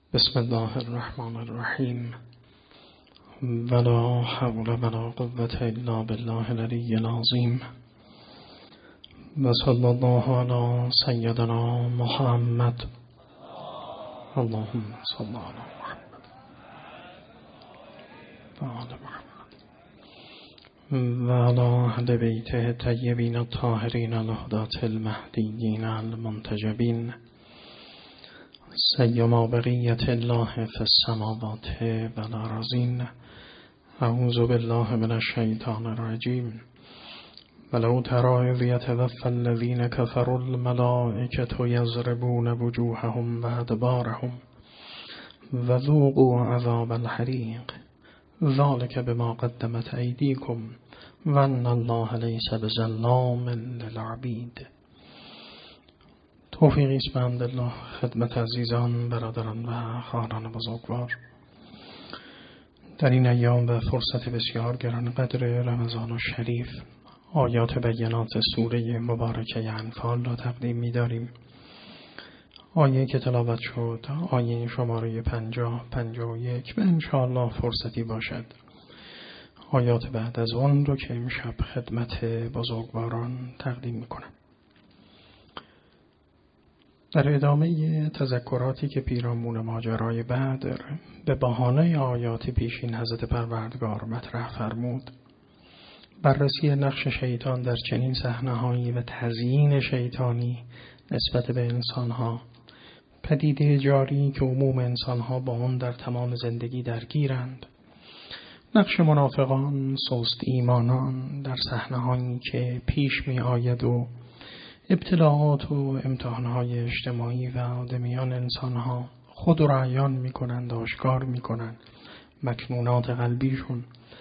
بسم الله الرحمن الرحیم ولا حول ولا قوة الا بالله العلی العظیم و صلی الله علی سیدنا محمد اللهم صل علی محمد و آل محمد و علی اهل بیته الطیبین الطاهرین الهداة المهدیین المنتجبین سیما بقیت الله فی السماوات و الارضین. اعوذ بالله من الشیطان الرجیم. ولو تری اذ یتوفی الذین کفروا الملائکة یضربون وجوههم و ادبارهم و ذوقوا عذاب الحریق ذلک بما قدمت ایدیکم و ان الله لیس بظلام للعبید. توفیقی است به حمدالله خدمت عزیزان، برادران و خواهران بزرگوار. در این ایام و فرصت بسیار گران قدر رمضان شریف آیات بینات سوره مبارکه انفال را تقدیم می داریم. آیه که تلاوت شد آیه شماره 50-51 و انشاءالله فرصتی باشد آیات بعد از آن رو که امشب خدمت بزرگواران تقدیم می کنم. در ادامه تذکراتی که پیرامون ماجرای بدر به بهانه آیات پیشین حضرت پروردگار مطرح فرمود، بررسی نقش شیطان در چنین صحنه‌هایی و تزیین شیطانی نسبت به انسان‌ها، پدیده جاری که عموم انسان‌ها با آن در تمام زندگی درگیرند، نقش منافقان، سست ایمانان در صحنه‌هایی که پیش می‌آید و ابتلاعات و امتحانهای اجتماعی و آدمیان انسانها خود را عیان میکنند، آشکار میکنند، مکنونات قلبیشون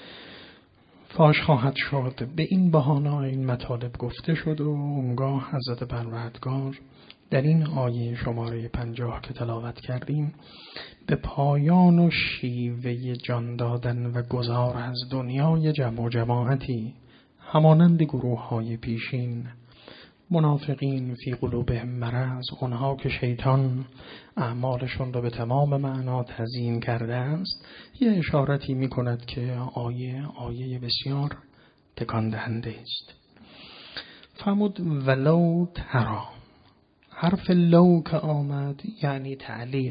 فاش خواهد شد. به این بهانه این مطالب گفته شد و اونگاه حضرت پروردگار در این آیه شماره 50 که تلاوت کردیم به پایان و شیوه جان دادن و گذار از دنیای جمع و جماعتی همانند گروه های پیشین، منافقین فی قلوبهم مرض، اونها که شیطان اعمالشون رو به تمام معنا تزیین کرده است، یه اشارتی می کند که آیه بسیار تکان دهنده است. فرمود ولو ترا، حرف لو که آمد یعنی تعلیق،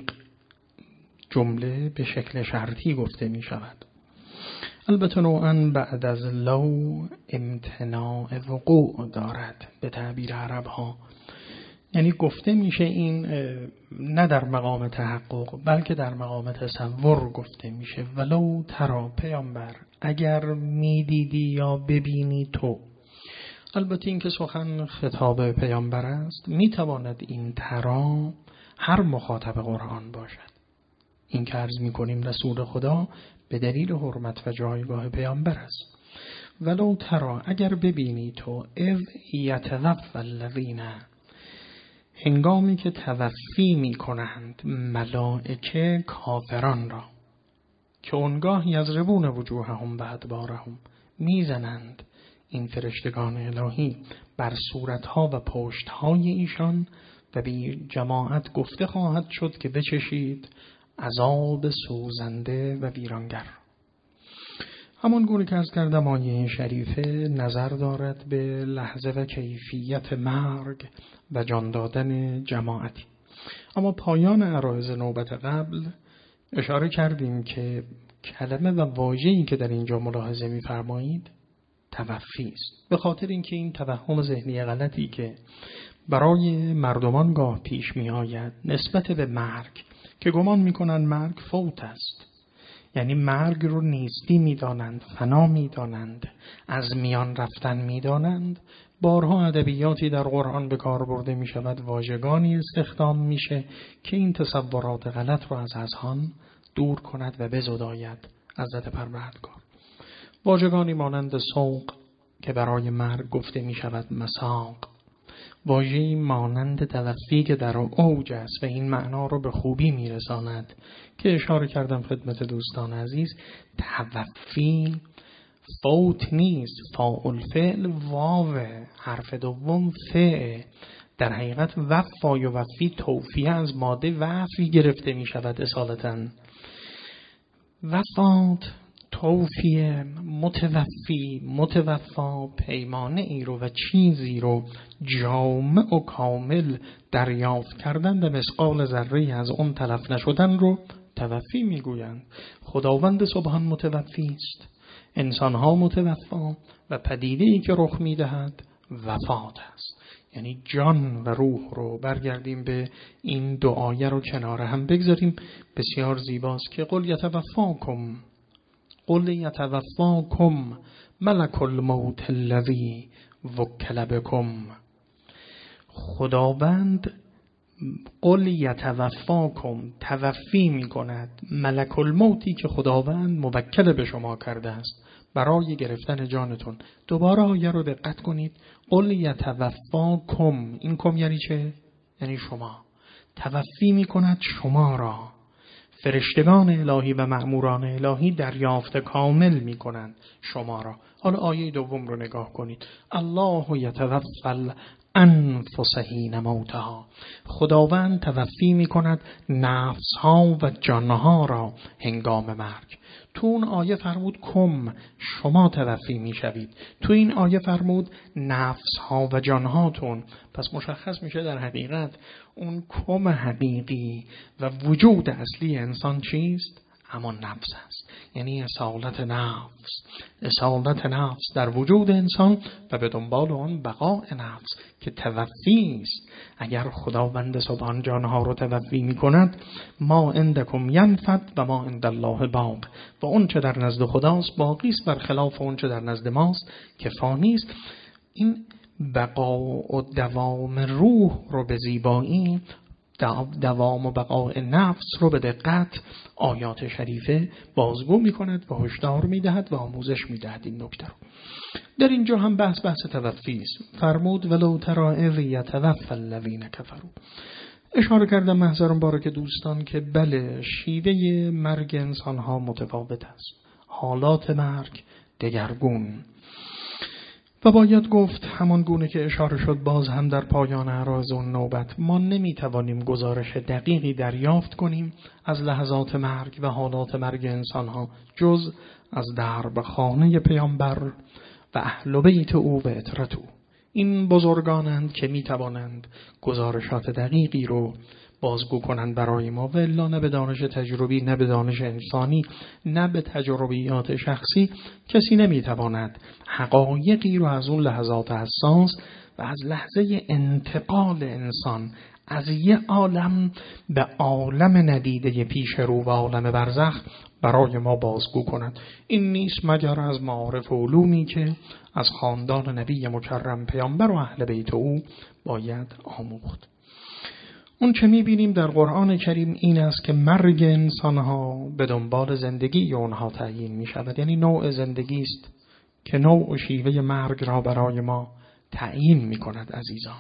جمله به شکل شرطی گفته می شود. البته نوعاً بعد از لو امتناع وقوع دارد به تعبیر عرب ها، یعنی گفته میشه این نه در مقام تحقق بلکه در مقام تصور گفته میشه. ولو ترا، پیامبر اگر میدیدی یا ببینی تو. البته این که سخن خطاب پیامبر است، میتواند این ترا هر مخاطب قرآن باشد. این که عرض میکنیم رسول خدا به دلیل حرمت و جایگاه پیامبر است. ولو ترا، اگر ببینی تو، اذ یتوفی الذین، هنگامی که توفی میکنند ملائکه کافران را، که اونگاه یضربون وجوههم و ادبارهم، میزنند این فرشتگان الهی بر صورتها و پشتهای ایشان و بی جماعت گفته خواهد شد که بچشید عذاب سوزنده و ویرانگر. همان گونه که از کردم آیه شریفه نظر دارد به لحظه و کیفیت مرگ و جان دادن جماعتی. اما پایان عرایض نوبت قبل اشاره کردیم که کلمه و واژه‌ای که در اینجا ملاحظه می‌فرمایید توفی است، به خاطر اینکه این توهم ذهنی غلطی که برای مردمان گاه پیش می‌آید نسبت به مرگ، که گمان میکنند مرگ فوت است، یعنی مرگ رو نیستی میدانند، فنا میدانند، از میان رفتن میدانند. بارها ادبیاتی در قرآن به کار برده می شود، واژگانی استخدام میشه که این تصورات غلط رو از اذهان دور کند و بزداید. حضرت پروردگار واژگانی مانند سوق که برای مرگ گفته می شود مساق، واژه‌ای مانند توفی که در اوج است و این معنا رو به خوبی میرساند که اشاره کردم خدمت دوستان عزیز. توفی فوت نیست، فاعل فعل واو، حرف دوم فعل در حقیقت وفا و وفی توفیه از ماده وفی گرفته می شود اصالتاً. وفات، توفیه، متوفی، متوفا، پیمانه ای رو و چیزی رو جامع و کامل دریافت کردن و مثقال ذره از اون تلف نشدن رو توفی میگویند. خداوند سبحان متوفی است، انسانها متوفا و پدیده‌ای که رخ میدهد وفات است. یعنی جان و روح رو برگردیم به این دو آیه رو کنار هم بگذاریم. بسیار زیباست که قل یتوفاکم ملک الموت الذی وکل بکم. خداوند قل یتوفاکم توفی می کند ملک الموتی که خداوند موکل به شما کرده است برای گرفتن جانتون. دوباره آیه رو دقت کنید. قل یتوفاکم، این کم یعنی چه؟ یعنی شما. توفی می کند شما را. فرشتگان الهی و مأموران الهی دریافت کامل می کنند شما را. حالا آیه دوم رو نگاه کنید. الله یتوفی الانفس حین موتها. خداوند توفی می کند نفس ها و جان ها را هنگام مرگ. تو اون آیه فرمود کم، شما توفی می شوید. تو این آیه فرمود نفس ها و جان هاتون. پس مشخص میشه در حقیقت اون کم حقیقی و وجود اصلی انسان چیست؟ همان نفس است. یعنی اصالت نفس در وجود انسان و به دنبال آن بقاء نفس که توفی است. اگر خداوند سبحان جانها رو توفی می کند، ما عندکم ینفد و ما عند الله باق، و اون چه در نزد خداست باقی است برخلاف اون چه در نزد ماست که فانی است. این بقا و دوام روح رو به زیبایی، دوام و بقاء نفس رو به دقت آیات شریفه بازگو می کند و هشدار می دهد و آموزش می دهد. این نکته رو در اینجا هم بحث توفی است. فرمود ولو تری اذ یتوفی الذین کفروا. اشاره کردم محضرم بارک دوستان که بله، شیوه مرگ انسان ها متفاوت است، حالات مرگ دگرگون، و باید گفت همان گونه که اشاره شد باز هم در پایان عراض اون نوبت، ما نمیتوانیم گزارش دقیقی دریافت کنیم از لحظات مرگ و حالات مرگ انسانها جز از درب خانه پیامبر و اهل بیت او و عترت او. این بزرگانند که میتوانند گزارشات دقیقی رو بازگو کنند برای ما، و الا نه به دانش تجربی، نه به دانش انسانی، نه به تجربیات شخصی کسی نمیتواند حقایقی رو از اون لحظات حساس و از لحظه انتقال انسان از یه عالم به عالم ندیده پیش رو و عالم برزخ برای ما بازگو کند. این نیست مگر از معارف و علومی که از خاندان نبی مکرم پیامبر و اهل بیت او باید آموخت. اون چه می‌بینیم در قرآن کریم این است که مرگ انسان‌ها به دنبال زندگی اونها تعیین می‌شود. یعنی نوع زندگی است که نوع و شیوه مرگ را برای ما تعیین می‌کند. عزیزان،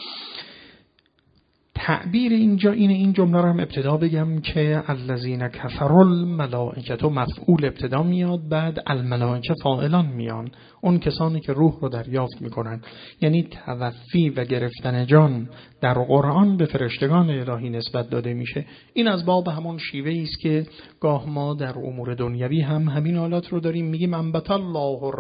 تعبیر اینجا این جمله را هم ابتدا بگم که الذین کفروا الملائکه مفعول ابتدا میاد، بعد الملائکه فاعلان میان، اون کسانی که روح رو دریافت میکنن. یعنی توفی و گرفتن جان در قرآن به فرشتگان الهی نسبت داده میشه. این از باب همون شیوه‌ای است که گاه ما در امور دنیوی هم همین حالت رو داریم، میگیم انبت الله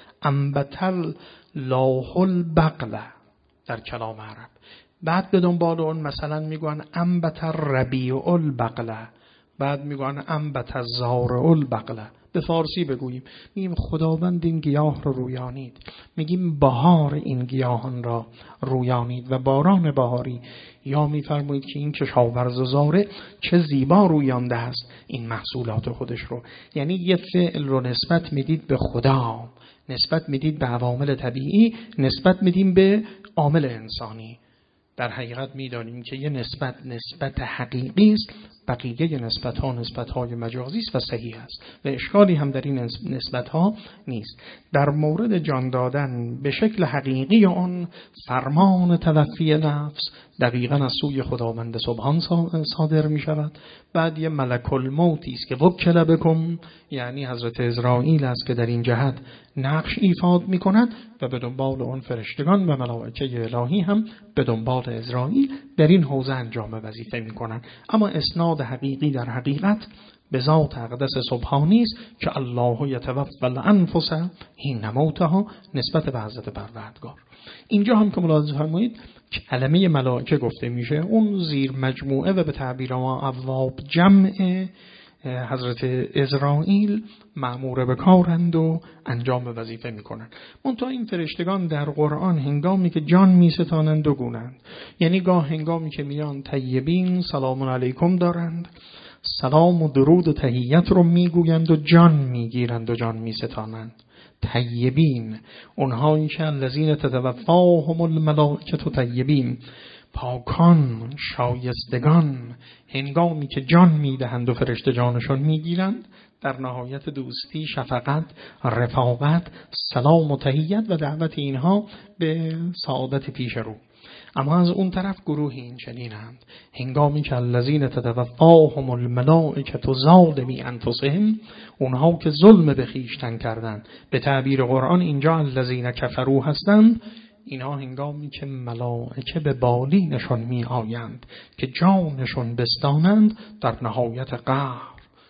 البقل در کلام عرب. بعد به دنبال اون مثلا میگن انبت الربیع البقله، بعد میگن انبت الزارع البقله. به فارسی بگوییم میگیم خداوند این گیاه رو رویانید، میگیم بهار این گیاهان را رویانید و باران بهاری، یا میفرمایید که این کشاورز زارع چه زیبا رویانده است این محصولات خودش رو. یعنی یه فعل رو نسبت میدید به خدا، نسبت میدید به عوامل طبیعی، نسبت میدیم به عامل انسانی. در حقیقت میدانیم که یه نسبت حقیقی است بقیه نسبت‌های مجازی است و صحیح است و اشکالی هم در این نسبت‌ها نیست. در مورد جان دادن به شکل حقیقی آن فرمان توفی نفس دقیقاً از سوی خداوند سبحان صادر می شود. بعد یه ملک الموتی است که وکل بکم، یعنی حضرت اسرائیل است که در این جهت نقش ایفاد می کند و به دنبال آن فرشتگان و ملائکه الهی هم به دنبال اسرائیل در این حوزه انجام وظیفه می کنند. اما اسناد حقیقی در حقیقت به ذات اقدس سبحانی است که الله یتوفی الانفس حین موتها نسبت به حضرت پروردگار. اینجا هم که ملاحظه فرمایید کلمه ملائکه گفته میشه، اون زیر مجموعه و به تعبیر ما اواب جمع حضرت اسرائیل مأمور به کارند و انجام وظیفه میکنند. منتها این فرشتگان در قرآن هنگامی که جان میستانند دو گونند، یعنی گاه هنگامی که میان طیبین سلام علیکم دارند، سلام و درود و تحیت رو میگویند و جان میگیرند و جان میستانند. طیبین اونهایی که الذین تتوفاهم الملائکه طیبین، پاکان شایستگان، هنگامی که جان میدهند و فرشته جانشون میگیرند در نهایت دوستی، شفقت، رفاقت، سلام و تحیت و دعوت اینها به سعادت پیش رو. اما از اون طرف گروهی این چنینند هنگامی که الذین تتوفاهم الملائکه ظالمی انفسهم، اونها که ظلم به خویشتن کردند، به تعبیر قرآن اینجا الذین کفروا هستند، اینا هنگامی که ملائکه به بالینشون می آیند که جانشون بستانند در نهایت قهر،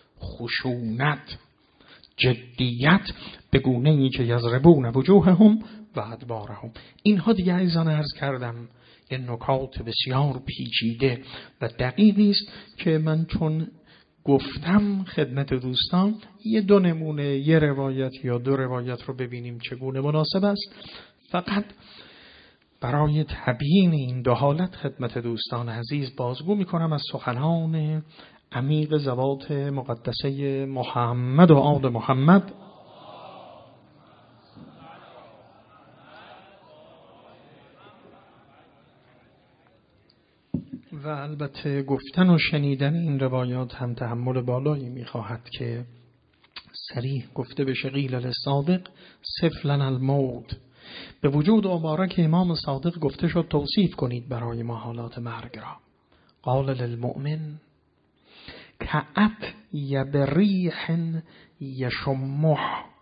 خشونت، جدیت، به گونه‌ای که یضربون وجوههم و ادبارهم. اینها دیگه عزیزان عرض کردم یه نکات بسیار پیچیده و دقیقی است که من چون گفتم خدمت دوستان یه دو نمونه، یه روایت یا دو روایت رو ببینیم چگونه مناسب است. فقط برای تبیین این دو حالت خدمت دوستان عزیز بازگو میکنم از سخنان عمیق ذوات مقدسه محمد و آل محمد و البته گفتن و شنیدن این روایات هم تحمل بالایی میخواهد که صریح گفته بشه قیل للصادق صف لنا الموت، به وجود مبارک امام صادق گفته شد توصیف کنید برای ما حالات مرگ را. قال للمؤمن کأطیب بریح یشمه،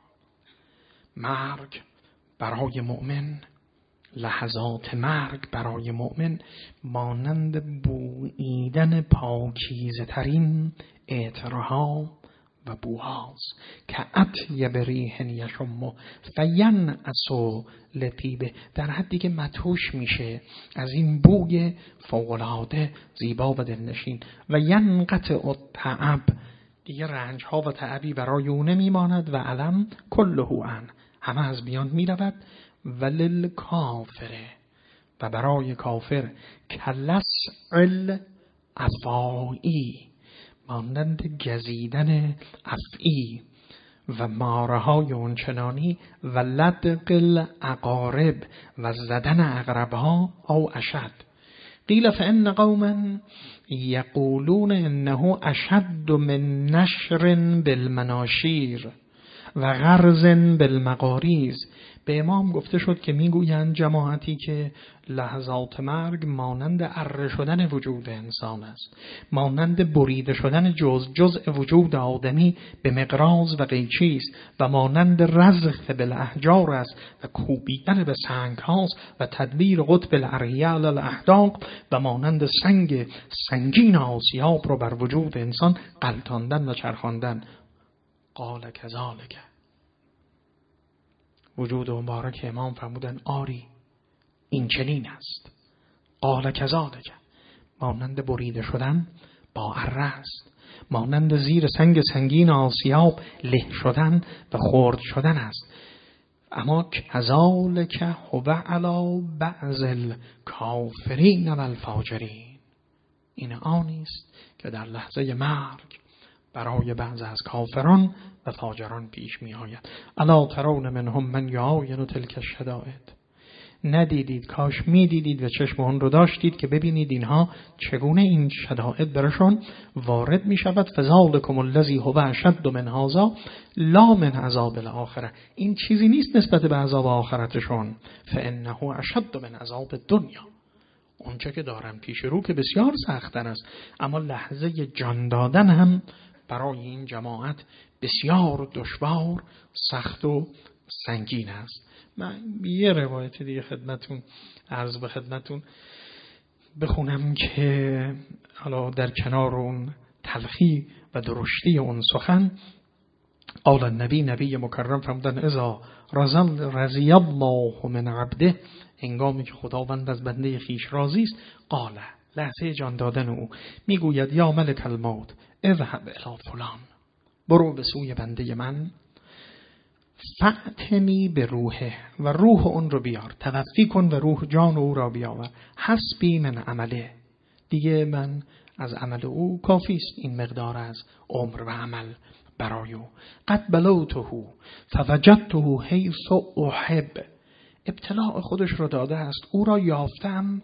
مرگ برای مؤمن، لحظات مرگ برای مؤمن مانند بوییدن پاکیزه ترین عطرها و بوهاست. که اطیب ریح یشمه فینعس لطیبه، در حدی که مدهوش میشه از این بوی فوق‌العاده زیبا و دلنشین. و ینقطع التعب، دیگه رنج ها و تعبی برای او نمیماند. و علم کله عن، همه از میان میرود. وللکافر، و برای کافر کلسع الافعی، مانند گزیدن افعی و مارهای اونچنانی. و لدغ العقارب، و زدن عقربها او اشد. قیل فان قوما یقولون انه اشد من نشر بالمناشیر و غرز بالمقاریز. به امام گفته شد که میگویند جماعتی که لحظات مرگ مانند اره شدن وجود انسان است، مانند بریده شدن جزء وجود آدمی به مقراض و قیچی است و مانند رزخ بالاحجار است و کوبیدن به سنگ هاست و تدبیر قطب الاریال الاحداق و مانند سنگ سنگین آسیاب رو بر وجود انسان غلطاندن و چرخاندن. قال کذالک، وجود مبارک امام فرمودن آری این چنین است. قال کذالک، مانند بریده شدن با اره است، مانند زیر سنگ سنگین آسیاب له شدن و خرد شدن است. اما کذالک هو علی بعض الکافرین و الفاجرین، این آنی است که در لحظه مرگ برای بعض از کافران و فاجران پیش می آید. الا ترون منهم من یعاین تلک الشدائد، ندیدید، کاش میدیدید و چشم اون رو داشتید که ببینید اینها چگونه این شدائد برشون وارد می شود. فذلکم الذی هو اشد من هذا لا من عذاب الاخره. این چیزی نیست نسبت به عذاب آخرتشون. فانه اشد من عذاب الدنیا. اونچه که دارن پیش رو که بسیار سخت‌تر است، اما لحظه جان دادن هم برای این جماعت بسیار دشوار، سخت و سنگین است. من یه روایت دیگه عرض به خدمتون بخونم که حالا در کنار اون تلخی و درشتی اون سخن، قال النبی، نبی مکرم فرمودن اذا رضی الله من عبده، هنگامی که خداوند از بنده خیش راضی است، قال، لحظه جان دادن او میگوید یا ملک الموت اذهب الی فلان، برو به سوی بنده من، فأتنی به روحه، و روح اون رو بیار، توفی کن و روح جان او را بیاور، حسبی من عمله، دیگه من از عمل او کافی است، این مقدار از عمر و عمل برای او. قد بلوته فوجدته حیث احب، ابتلاع خودش رو داده است، او را یافتم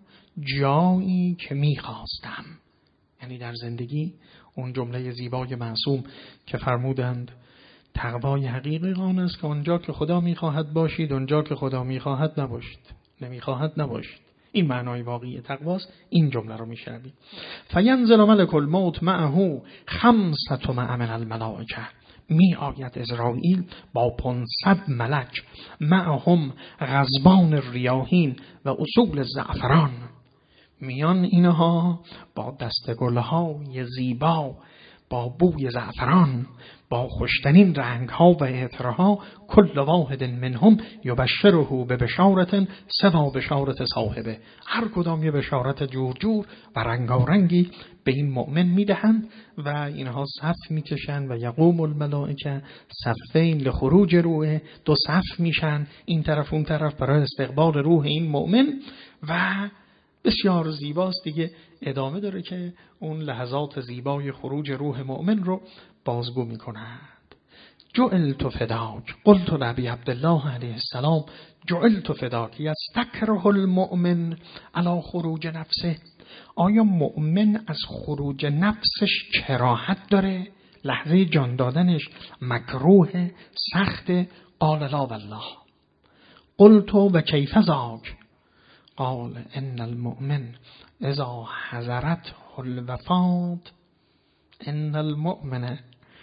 جایی که میخواستم. یعنی در زندگی اون جمله زیبای معصوم که فرمودند تقوای حقیقی آن است که اونجا که خدا میخواهد باشید، اونجا که خدا میخواهد نباشید، نمیخواهد نباشید. این معنای واقعی تقواست. این جمله رو میشنوید. فینزل ملک الموت معه 500 من الملائکه، می آید عزرائیل با 500 ملک، معهم غضبان الریاحین و اصول زعفران، میان اینها با دستگلهای زیبا، با بوی زعفران، با خوشترین رنگها و عطرها، کل واحد منهم یبشره به بشارت سوا بشارت صاحبه، هر کدام یه بشارت جور جور و رنگارنگی به این مؤمن میدهند و اینها صف میکشند و یقوم الملائکه صفین لخروج روح، 2 صف میشن این طرف اون طرف برای استقبال روح این مؤمن و بسیار زیباست. دیگه ادامه داره که اون لحظات زیبای خروج روح مؤمن رو بازگو میکنند. جعلت فداک، قلت لابی عبدالله علیه السلام جعلت فداک یستکره المؤمن علی خروج نفسه، آیا مؤمن از خروج نفسش کراهت داره؟ لحظه جان دادنش مکروه، سخت؟ قال لا والله. قلت و کیف ذاک؟ قال ان المؤمن اذا حضرته الوفاة، ان المؤمن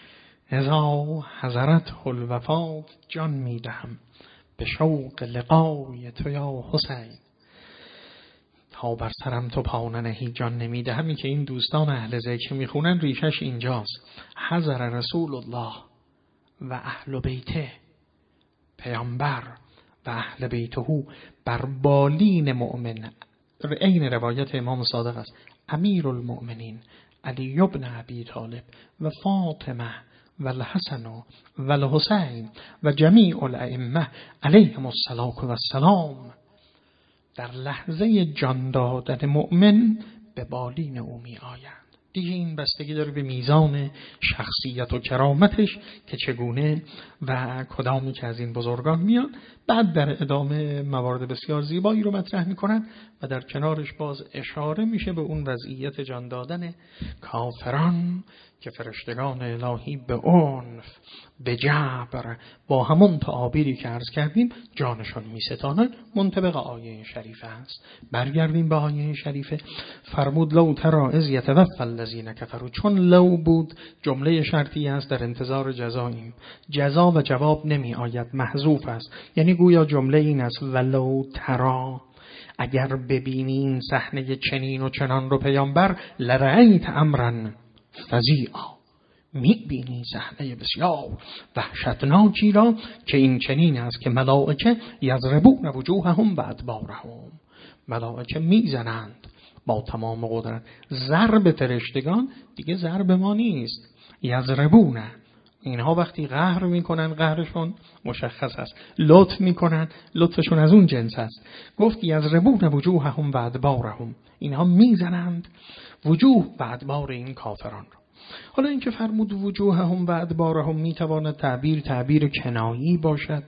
اذا حضرته الوفاة، جان میدهم به شوق لقای تو یا حسین، تا بر سرم تو پا ننهی جان نمیدهم. این که این دوستان اهل ذکر میخونن ریشش اینجاست. حضر رسول الله و اهل بیته، پیامبر و اهل بیته بر بالین مؤمن، این روایت امام صادق است، امیر المؤمنین علی ابن ابی طالب و فاطمه و الحسن و الحسین و جمیع الائمه علیهم السلام، در لحظه جان دادن مؤمن به بالین او می آیند. دیگه این بستگی داره به میزان شخصیت و کرامتش که چگونه و کدامی که از این بزرگان میان. بعد در ادامه موارد بسیار زیبایی رو مطرح میکنن و در کنارش باز اشاره میشه به اون وضعیت جان دادن کافران که فرشتگان الهی به عنف، به جبر، با همون تعابیری که عرض کردیم جانشون میستانن. منطبق آیه شریفه است. برگردیم به آیه شریفه. فرمود لو تری اذ یتوفی الذین کفروا، چون لو بود جمله شرطی است، در انتظار جزاییم، جزا و جواب نمی آید، محذوف است. یعنی گویا جمله این است ولو تری، اگر ببینی این صحنه چنین و چنان رو پیامبر، لرأیت امرا فظیعا، میبینی صحنه بسیار وحشتناکی را که این چنین است که ملائکه یضربون وجوههم و ادبارهم، ملائکه میزنند با تمام قدرت. ضرب فرشتگان دیگه ضرب ما نیست، یضربون، اینها وقتی قهر میکنن قهرشون مشخص است، لطف میکنن لطفشون از اون جنس است. گفت یضربون وجوههم و ادبارهم، اینها میزنند وجوه و ادبار این کافران را. حالا این که فرمود وجوههم و ادبارهم میتواند تعبیر کنایی باشد،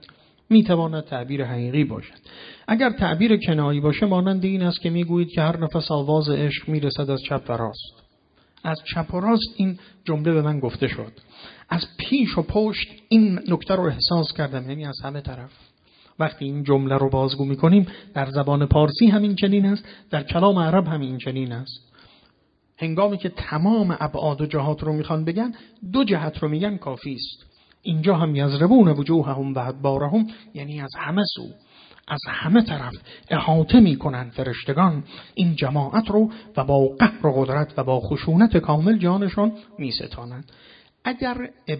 میتواند تعبیر حقیقی باشد. اگر تعبیر کنایی باشه مانند این است که میگویید که هر نفس آواز عشق میرسد از چپ و راست. از چپ و راست این جمله به من گفته شد. از پیش و پشت این نکته رو احساس کردم، یعنی از همه طرف. وقتی این جمله رو بازگو میکنیم در زبان پارسی همین چنین است، در کلام عرب همین چنین است. هنگامی که تمام ابعاد و جهات رو میخوان بگن، دو جهت رو میگن کافی است. اینجا هم یضربون وجوههم و ادبارهم، یعنی از همه سو، از همه طرف احاطه میکنن فرشتگان این جماعت رو و با قهر و قدرت و با خشونت کامل جانشون میستانند. اگر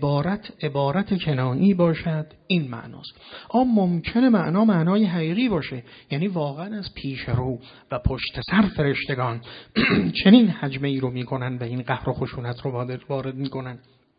عبارت کنایی باشد این معناست. ممکنه معنای حقیقی باشه، یعنی واقعا از پیش رو و پشت سر فرشتگان چنین حجمه ای رو میکنن و این قهر و خشونت رو وارد میکنن.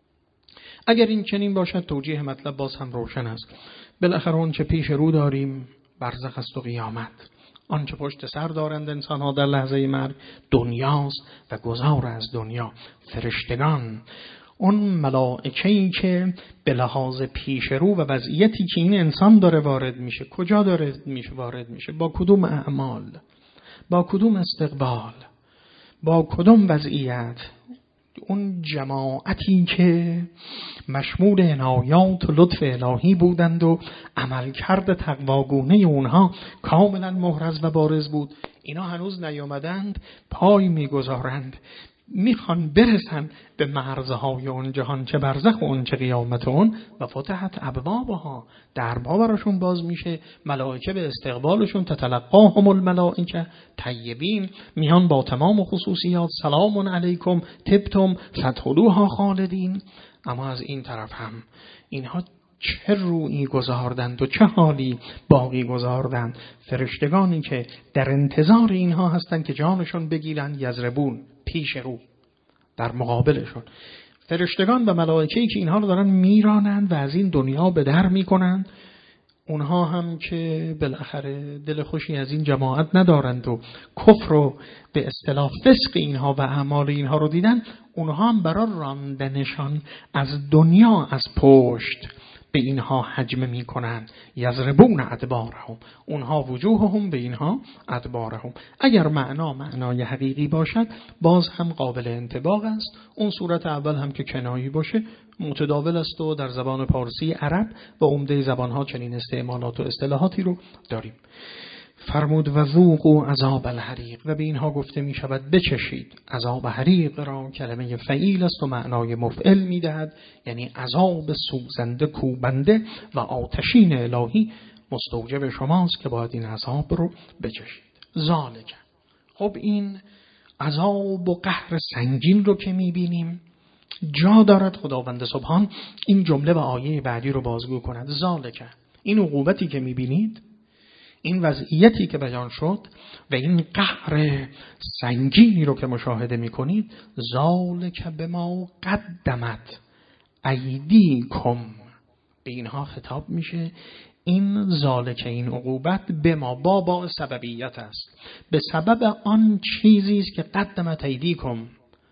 اگر این چنین باشد توجیه مطلب باز هم روشن است. بالاخره اون چه پیش رو داریم برزخ است و قیامت، آنچه پشت سر دارند انسان‌ها در لحظه مرگ دنیاست و گذار از دنیا. فرشتگان، اون ملائکه‌ای که به لحاظ پیش رو و وضعیتی که این انسان داره وارد میشه، کجا داره وارد میشه، با کدوم اعمال، با کدوم استقبال، با کدوم وضعیت، اون جماعتی که مشمول عنایات و لطف الهی بودند و عملکرد تقواگونه اونها کاملا محرز و بارز بود، اینا هنوز نیامدند، پای میگذارند، میخوان برسن به مرزهای اون جهان، چه برزخ و اون چه قیامت اون، و فتحت ابوابها، درها براشون باز میشه، ملائکه به استقبالشون، تتلقاهم الملائکه طیبین، میان با تمام خصوصیات، سلام علیکم طبتم فادخلوها خالدین. اما از این طرف هم اینها چه رویی گذاردند و چه حالی باقی گذاردند. فرشتگانی که در انتظار اینها هستند که جانشون بگیرند، یضربون، پیش رو، در مقابلشون فرشتگان و ملائکه‌ای که اینها رو دارن میرانند و از این دنیا به در میکنند. اونها هم که بالاخره دل خوشی از این جماعت ندارند و کفر و به اصطلاح فسق اینها و اعمال اینها رو دیدن، اونها هم برای راندنشان از دنیا از پشت به اینها حجمه می کنند. یضربون ادبارهم، اونها وجوههم به اینها ادبارهم. اگر معنای حقیقی باشد باز هم قابل انطباق است. اون صورت اول هم که کنایی باشه متداول است و در زبان پارسی، عرب و عمده زبانها چنین استعمالات و اصطلاحاتی رو داریم. فرمود و ذوقوا عذاب الحریق، و به اینها گفته می شود بچشید عذاب حریق را. کلمه فعیل است و معنای مفعل می دهد، یعنی عذاب سوزنده کوبنده و آتشین الهی مستوجب شماست که باید این عذاب رو بچشید. ذالک، خب این عذاب و قهر سنگین رو که می بینیم جا دارد خداوند سبحان این جمله و آیه بعدی رو بازگو کند. ذالک، این عقوبتی که می بینید، این وضعیتی که بیان شد و این قهر سنگینی رو که مشاهده می‌کنید، ذالک بما قدمت ایدیکم، به اینها خطاب میشه. این ذالک، این عقوبت، به ما با سببیت است، به سبب آن چیزی است که قدمت ایدیکم،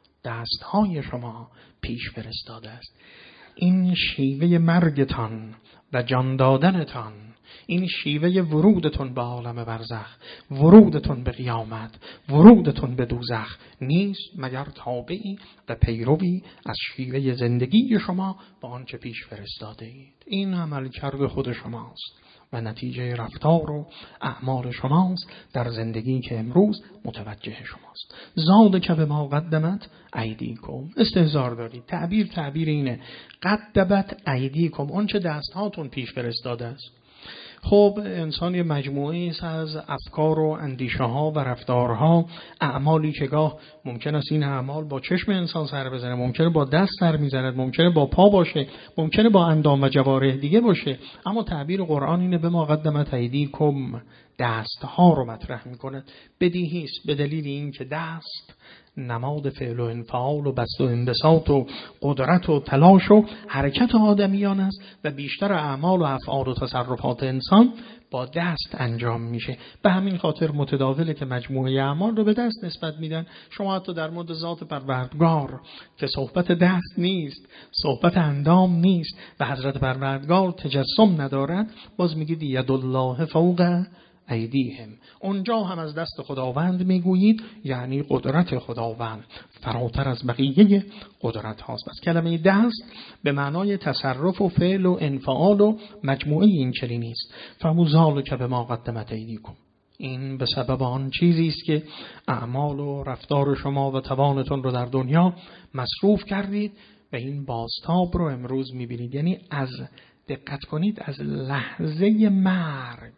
دستهای شما پیش فرستاده است. این شیوه مرگتان و جان دادنتان، این شیوه ورودتون به عالم برزخ، ورودتون به قیامت، ورودتون به دوزخ نیست مگر تابعی و پیروی از شیوه زندگی شما با آنچه پیش فرستاده اید. این عمل کرده خود شماست و نتیجه رفتار و اعمال شماست در زندگی که امروز متوجه شماست. ذالک بما قدمت ایدیکم، استهزار دارید. تعبیر اینه، قدمت ایدیکم، اون چه دستهاتون پیش فرستاده است. خب انسان یه مجموعه است از افکار و اندیشه ها و رفتارها، اعمالی که گاه ممکن است این اعمال با چشم انسان سر بزنه، ممکنه با دست سر میزند، ممکنه با پا باشه، ممکنه با اندام و جوارح دیگه باشه. اما تعبیر قرآن اینه به ما قدمت ایدیکم، دستها رو مطرح میکنه. بدیهی است به دلیل این که دست نماد فعل و انفعال و بسط و انبساط و قدرت و تلاش و حرکت آدمیان است و بیشتر اعمال و افعال و تصرفات انسان با دست انجام میشه. به همین خاطر متداوله که مجموعه اعمال رو به دست نسبت میدن. شما حتی در مورد ذات پروردگار که صحبت دست نیست، صحبت اندام نیست و حضرت پروردگار تجسم ندارد، باز میگید ید الله فوق ایدیهم. اونجا هم از دست خداوند میگویید، یعنی قدرت خداوند فراتر از بقیه قدرت هاست. پس کلمه دست به معنای تصرف و فعل و انفعال و مجموعه این چنینی است. فموزالک بما قدمت ایدیکم، این به سبب آن چیزی است که اعمال و رفتار شما و توانتون رو در دنیا مصروف کردید و این بازتاب رو امروز میبینید. یعنی از دقت کنید، از لحظه مرگ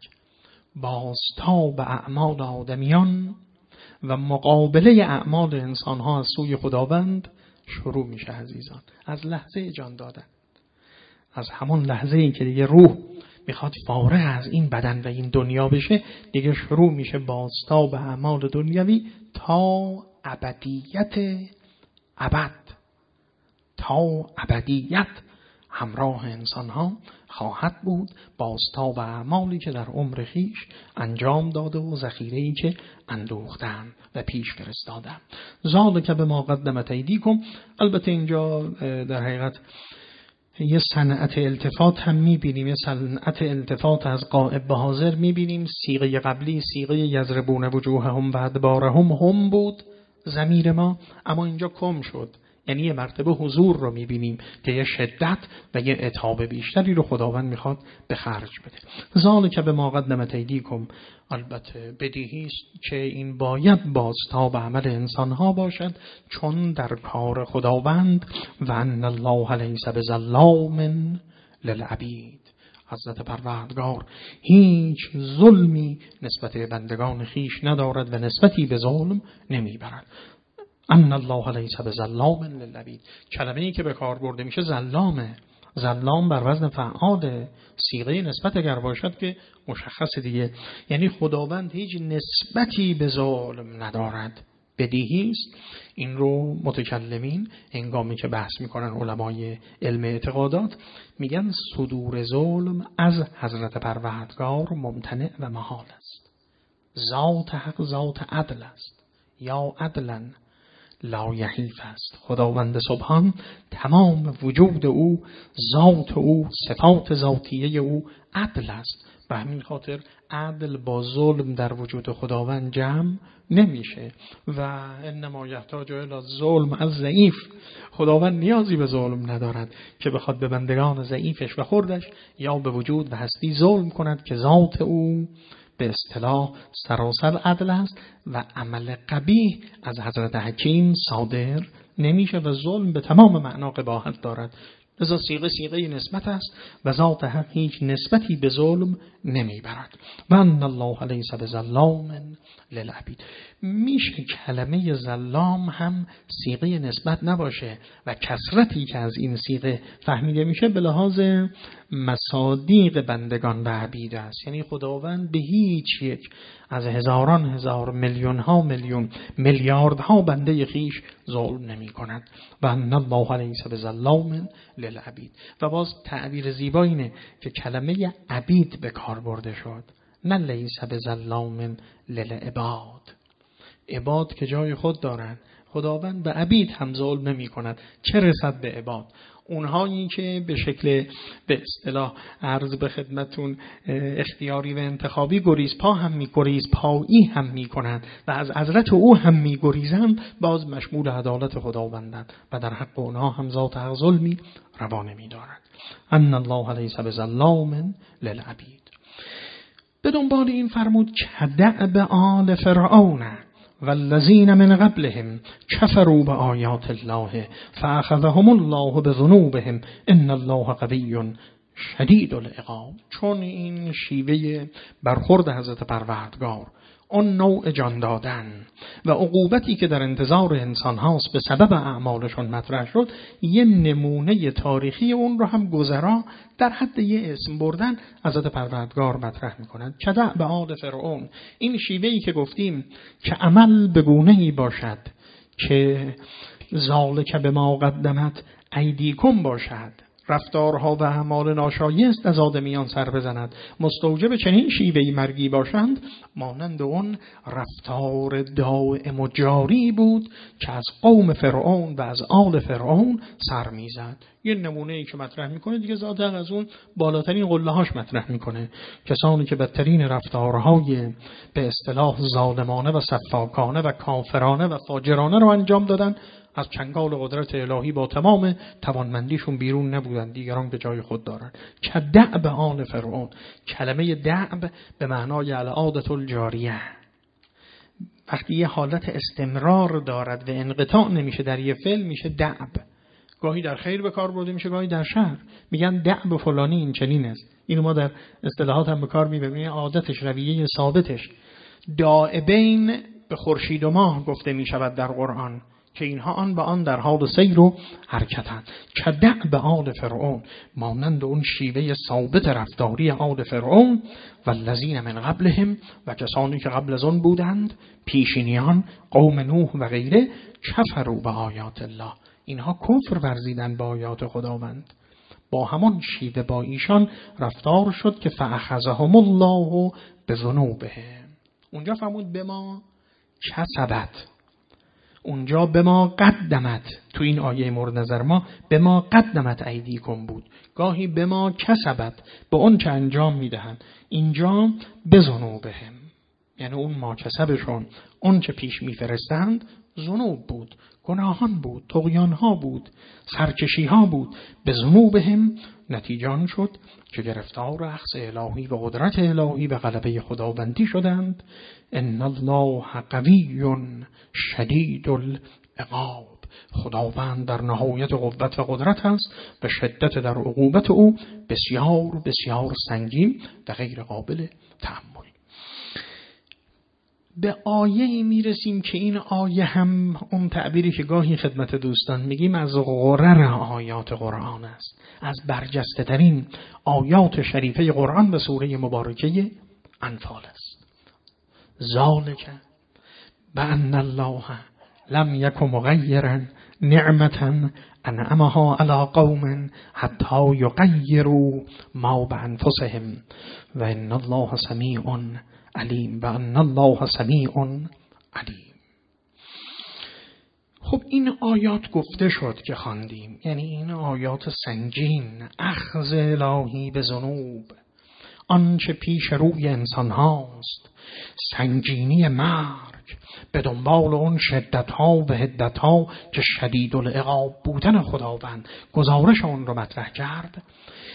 بازتاب اعمال آدمیان و مقابله اعمال انسان‌ها از سوی خداوند شروع میشه عزیزان. از لحظه جان دادن، از همون لحظه‌ای که دیگه روح میخواد فارغ از این بدن و این دنیا بشه، دیگه شروع میشه بازتاب اعمال دنیوی تا ابدیت ابد، تا ابدیت همراه انسان‌ها خواهد بود بازتاب اعمالی که در عمر خویش انجام داده و ذخیره‌ای که اندوختن و پیش فرستادن. ذالک بما قدمت ایدیکم. البته اینجا در حقیقت یه صنعت التفات هم می‌بینیم، یه صنعت التفات از غائب به حاضر می‌بینیم. صیغه قبلی صیغه یضربون وجوههم و ادبارهم هم بود ضمیر ما، اما اینجا کم شد. یعنی یه مرتبه حضور رو میبینیم که یه شدت و یه عتاب بیشتری رو خداوند میخواد به خرج بده. ذالک بما قدمت ایدیکم. البته بدیهی است که این باید بازتاب عمل انسانها باشد، چون در کار خداوند و ان الله لیس بظلام للعبید، حضرت پروردگار هیچ ظلمی نسبت به بندگان خیش ندارد و نسبتی به ظلم نمیبرد. ان الله لیس بظلام للعبید، کلمه‌ای که به کار برده میشه ظلامه. ظلام بر وزن فعال، صیغه نسبت اگر باشد که مشخص دیگه، یعنی خداوند هیچ نسبتی به ظلم ندارد. بدیهی است. این رو متکلمین هنگامی که بحث میکنن علمای علم اعتقادات میگن صدور ظلم از حضرت پروردگار ممتنع و محال است. ذات حق ذات عدل است، یا عدلا لا یحیف است. خداوند سبحان تمام وجود او، ذات او، صفات ذاتیه او عدل است. به همین خاطر عدل با ظلم در وجود خداوند جمع نمیشه و انما یحتاج الی ظلم از ضعیف. خداوند نیازی به ظلم ندارد که بخواد به بندگان ضعیفش و خردش یا به وجود و هستی ظلم کند، که ذات او به اصطلاح سراسر عدل است و عمل قبیح از حضرت حکیم صادر نمیشه و ظلم به تمام معنا قباحت دارد. لذا صیغه نسبت است و ذات حق هیچ نسبتی به ظلم نمیبرد. و ان الله لیس بظلام للعبید. میشه کلمه ظلام هم صیغه نسبت نباشه و کثرتی که از این صیغه فهمیده میشه به لحاظ مصادیق بندگان و عبید است. یعنی خداوند به هیچ یک از هزاران هزار، میلیون ها میلیون، میلیاردها بنده خیش ظلم نمی کند. و ان الله لیس بظلام للعبید. و باز تعبیر زیبا اینه که کلمه عبید به کار برده شد، نه لیس بظلام للعباد. عباد که جای خود دارند، خداوند به عبید هم ظلم نمی کند، چه رسد به عباد. اونهایی که به شکل به اصطلاح عرض به خدمتون اختیاری و انتخابی گریز پا هم می گریز پایی هم می کنند و از حضرت او هم می گریزند، باز مشمول عدالت خداوندند و در حق اونها هم ذات حق ظلمی روا نمی دارد. ان الله لیس بظلام للعبید. به دنبال این فرمود که دأب آل فرعون والذین من قبلهم کفروا بآیات الله فأخذهم الله بذنوبهم ان الله قوی شدید العقاب. چون این شیوه برخورد حضرت پروردگار، اون نوع جان دادن و عقوبتی که در انتظار انسان هاست به سبب اعمالشون مطرح شد، یه نمونه تاریخی اون رو هم گذرا در حد یه اسم بردن حضرت پروردگار مطرح میکنند. کدع به آل فرعون، این شیوهی که گفتیم که عمل به گونه‌ای باشد که ذالک بما قدمت ایدیکم باشد، رفتارها و اعمال ناشایست از آدمیان سر بزند، مستوجب چنین شیوهی مرگی باشند، مانند اون رفتار دائم و جاری بود که از قوم فرعون و از آل فرعون سر میزد. یه نمونه ای که مطرح میکنه دیگه ذاتاً از اون بالاترین قله هاش مطرح میکنه. کسانی که بدترین رفتارهای به اصطلاح ظالمانه و سفاکانه و کافرانه و فاجرانه رو انجام دادن، از چنگال قدرت الهی با تمام توانمندیشون بیرون نبودن، دیگران به جای خود دارن. که دعب آل فرعون، کلمه دعب به معنای العادة الجاریه، وقتی یه حالت استمرار دارد و انقطاع نمیشه در یه فعل میشه دعب. گاهی در خیر به کار برده میشه، گاهی در شر. میگن دعب فلانی این چنین است. اینو ما در اصطلاحات هم به کار میبریم، عادتش، رویه ثابتش. دائبین به خورشید و ماه گفته میشود در قرآن که اینها آن به آن در حال سیر و حرکتند. که دعب آل فرعون، مانند اون شیوه ثابت رفتاری آل فرعون، و الذین من قبلهم، و کسانی که قبل از آن بودند، پیشینیان قوم نوح و غیره، کفروا به آیات الله، اینها کفر ورزیدن با آیات خداوند، با همان شیوه با ایشان رفتار شد که فاخذهم الله بذنوبهم. اونجا فرمود به ما کسبت، اونجا به ما قدمت، تو این آیه مورد نظر ما به ما قدمت ایدیکم بود، گاهی به ما کسبت، به اون چه انجام میدهند، اینجا بذنوبهم، یعنی اون ما کسبشون، اون چه پیش میفرستند ذنوب بود، گناهان بود، طغیانها بود، سرکشیها بود. به ذنوبهم نتیجه آن شد که گرفتار اخذ الهی و قدرت الهی و غلبه خداوندی شدند. ان الله قوی شدید العقاب، خداوند در نهایت قوت و قدرت است و شدت در عقوبت او بسیار بسیار سنگین و غیر قابل تحمل. به آیه میرسیم که این آیه هم اون تعبیری که گاهی خدمت دوستان میگیم از غرر آیات قرآن است، از برجسته ترین آیات شریفه قرآن به سوره مبارکه انفال است. ذالک بأن الله لم یک مغیرا نعمة انعمها علی قوم حتی یغیروا ما بانفسهم و ان الله سمیع علیم و ان الله سمیع علیم. خب این آیات گفته شد که خواندیم، یعنی این آیات سنگین، اخذ الهی به ذنوب، آنچه پیش روی انسان هاست، سنگینی مرگ، به دنبال اون شدت ها و حدت ها که شدید العقاب بودن خداوند گزارش اون رو مطرح کرد.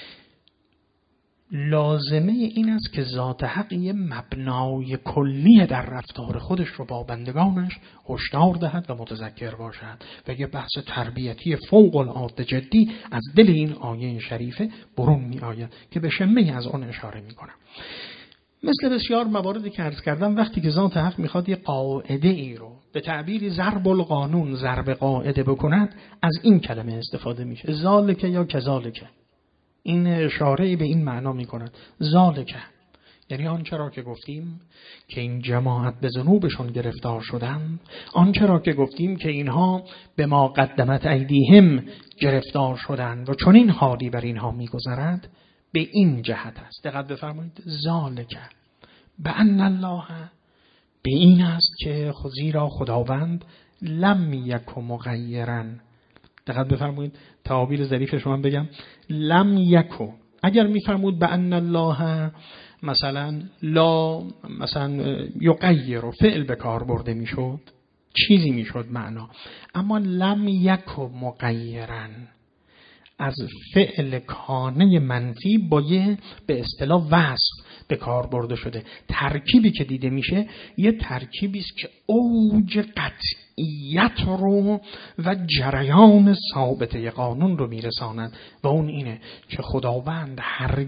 لازمه این است که ذات حق یه مبنای کلی در رفتار خودش رو با بندگانش هشدار دهد و متذکر باشد و یه بحث تربیتی فوق العاده جدی از دل این آیه شریفه برون می آید که به شمه از اون اشاره می کنم. مثل بسیار مواردی که عرض کردم، وقتی که ذات حق میخواد یه قاعده ای رو به تعبیری ضرب القانون ضرب قاعده بکند، از این کلمه استفاده میشه، ذالک یا کذالک. این اشاره به این معنا میکند. ذالک یعنی آنچه را که گفتیم که این جماعت به ذنوبشون گرفتار شدند، آنچه را که گفتیم که اینها به ما قدمت ایدیهم گرفتار شدند و چون این حالی بر اینها میگذرد، به این جهت است. دقت بفرمایید، ذالک بأن الله، به این است که زیرا خداوند لم یک مغیرا. دقت بفرمایید، تعابیر ظریف شما بگم، لم یکو. اگر میفرمود بأن الله مثلا لا مثلا یغیر و فعل به کار برده میشد، چیزی میشد معنا، اما لم یکو مغیرا از فعل کانه منفی با یه به اصطلاح وصف به کار برده شده. ترکیبی که دیده میشه یه ترکیبی است که اوج قطعیت رو و جریان ثابته قانون رو میرساند و اون اینه که خداوند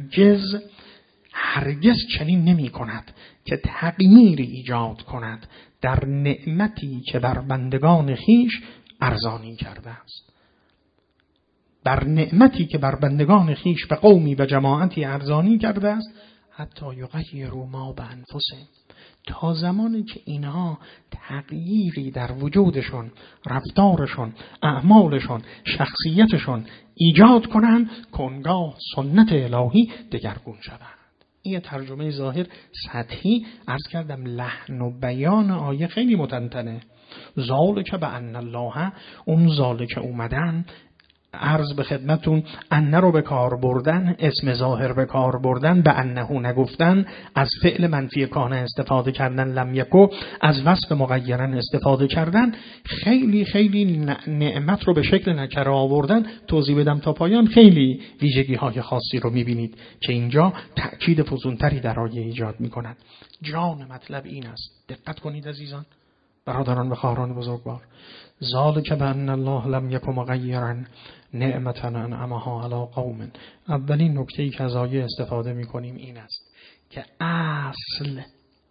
هرگز چنین نمی کند که تغییری ایجاد کند در نعمتی که بر بندگان خیش ارزانی کرده است. بر نعمتی که بر بندگان خیش و قومی و جماعتی ارزانی کرده است، حتی یغیروا ما بانفسهم، تا زمانی که اینها تغییری در وجودشون، رفتارشون، اعمالشون، شخصیتشون ایجاد کنن، کنگاه سنت الهی دگرگون شود. این ترجمه ظاهر سطحی. عرض کردم لحن و بیان آیه خیلی متنتنه. ذالک بأن الله، اون ذالک اومدن، عرض به خدمتون انه رو به کار بردن، اسم ظاهر به کار بردن، به انه نگفتن، از فعل منفی کانه استفاده کردن، لم یکو، از وصف مغیرن استفاده کردن، خیلی خیلی نعمت رو به شکل نکره آوردن. توضیح بدم تا پایان، خیلی ویژگی های خاصی رو میبینید که اینجا تأکید فزونتری در آیه ایجاد میکنند. جان مطلب این است، دقت کنید عزیزان، برادران و خواهران بزرگوار. ذالک بأن الله لم یک مغیرا نعمة انعمها علی قوم. اولین نکته‌ای که از آیه استفاده می‌کنیم این است که اصل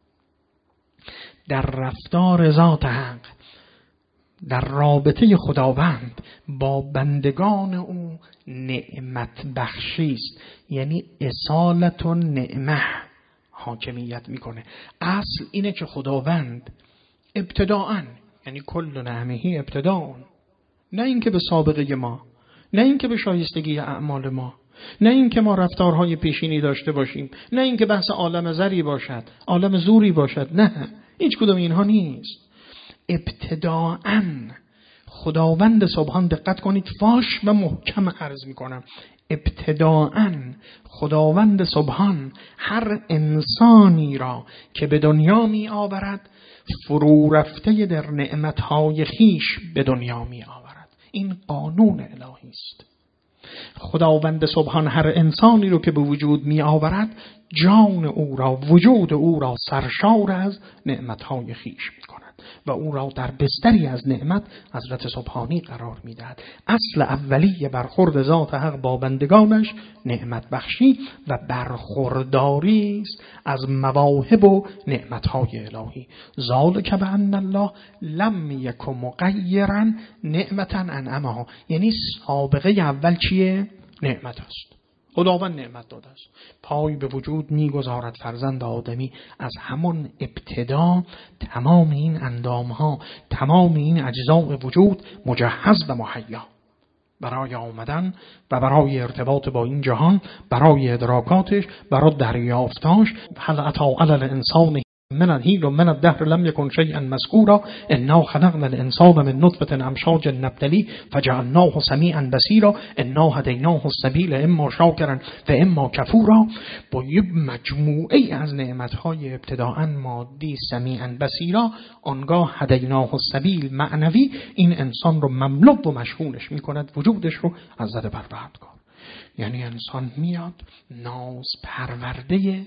در رفتار ذات حق، در رابطه خداوند با بندگان او نعمت بخشی است. یعنی اصالت و نعمه حاکمیت میکنه. اصل اینه که خداوند ابتداءً، یعنی کل نعمهی ابتداءً، نه اینکه به سابقه ما، نه اینکه به شایستگی اعمال ما، نه اینکه ما رفتارهای پیشینی داشته باشیم، نه اینکه بحث عالم زری باشد، عالم زوری باشد، نه، هیچ کدوم اینها نیست. ابتداءً خداوند سبحان، دقت کنید، فاش و محکم عرض میکنم، ابتداءً خداوند سبحان هر انسانی را که به دنیا می آورد فرو رفته در نعمتهای خیش به دنیا می آورد. این قانون الهی است. خداوند سبحان هر انسانی رو که به وجود می آورد، جان او را، وجود او را سرشار از نعمتهای خیش می کند و او را در بستری از نعمت حضرت سبحانی قرار می دهد. اصل اولیه برخورد ذات حق با بندگانش نعمت بخشی و برخورداری است از مواهب و نعمتهای الهی. ذالک بأن الله لم یک مغیرا نعمة انعمها، یعنی سابقه اول چیه؟ نعمت است. خداوند نعمت داده است. پای به وجود میگذارد فرزند آدمی، از همون ابتدا تمام این اندامها، تمام این اجزاء وجود مجهز و مهیا برای آمدن و برای ارتباط با این جهان، برای ادراکاتش، برای دریافتاش. هل اتی علی الانسان من الحین و من الدهر لم یکن شیئا مذکورا انا خلقنا الانسان من نطفة امشاج نبتلی فجعلناه سمیعا بصیرا انا هدیناه السبیل اما شاکرا و اما کفورا. با یک مجموعه از نعمتهای ابتداءً مادی سمیعا بصیرا، آنگاه هدیناه السبیل معنوی، این انسان رو مملو و مشغولش میکند، وجودش رو از حضرت پروردگار. یعنی انسان میاد ناز پرورده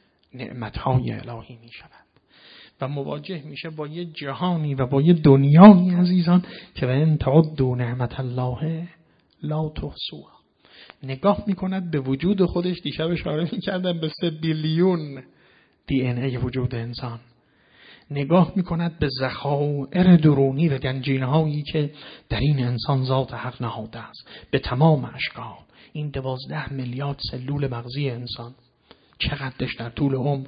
نعمتهای الهی می شود و مواجه میشه با یه جهانی و با یه دنیایی عزیزان که و ان تعدوا نعمت الله لا تحصوها. نگاه میکند به وجود خودش. دیشب اشاره میکردم به 3 بیلیون دی ان ای وجود انسان. نگاه میکند به ذخایر درونی و گنجینه‌هایی که در این انسان ذات حق نهاده است به تمام اشکال. این 12 میلیارد سلول مغزی انسان، چقدرش در طول عمر؟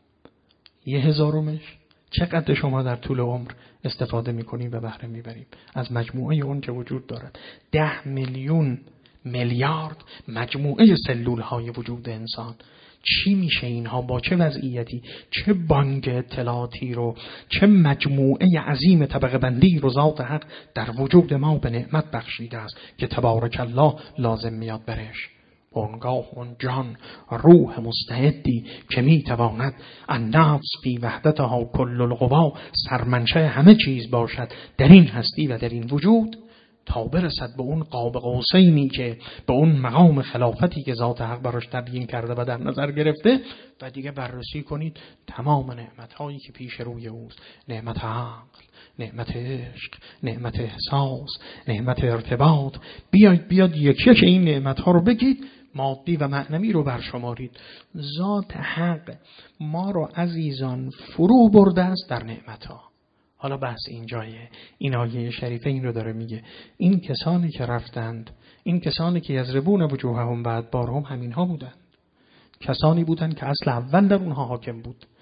1/1000ش. چقدر شما در طول عمر استفاده میکنیم و بهره میبریم از مجموعه اون که وجود دارد؟ 10 میلیون میلیارد مجموعه سلول های وجود انسان. چی میشه اینها؟ با چه وضعیتی؟ چه بانک اطلاعاتی رو، چه مجموعه عظیم طبقه بندی رو ذات حق در وجود ما به نعمت بخشیده است که تبارک الله لازم میاد برش. اونگاه اون جان، روح مستعدی که میتواند النفس فی وحدتها کل القوا، سرمنشأ همه چیز باشد در این هستی و در این وجود، تا برسد به اون قاب قوسینی که به اون مقام خلافتی که ذات حق براش تبیین کرده و در نظر گرفته، و دیگه بررسی کنید تمام نعمت‌هایی که پیش روی اوست. نعمت عقل، نعمت عشق، نعمت احساس، نعمت ارتباط. بیاد یکی که این نعمت‌ها رو بگید، مادی و معنوی رو برشمارید. ذات حق ما رو عزیزان فرو برده است در نعمت‌ها. حالا بحث اینجایه. این آیه شریفه این رو داره میگه. این کسانی که رفتند، این کسانی که یضربون وجوههم بعد بارهم، همینها بودند. کسانی بودند که اصل اول در اونها حاکم بود.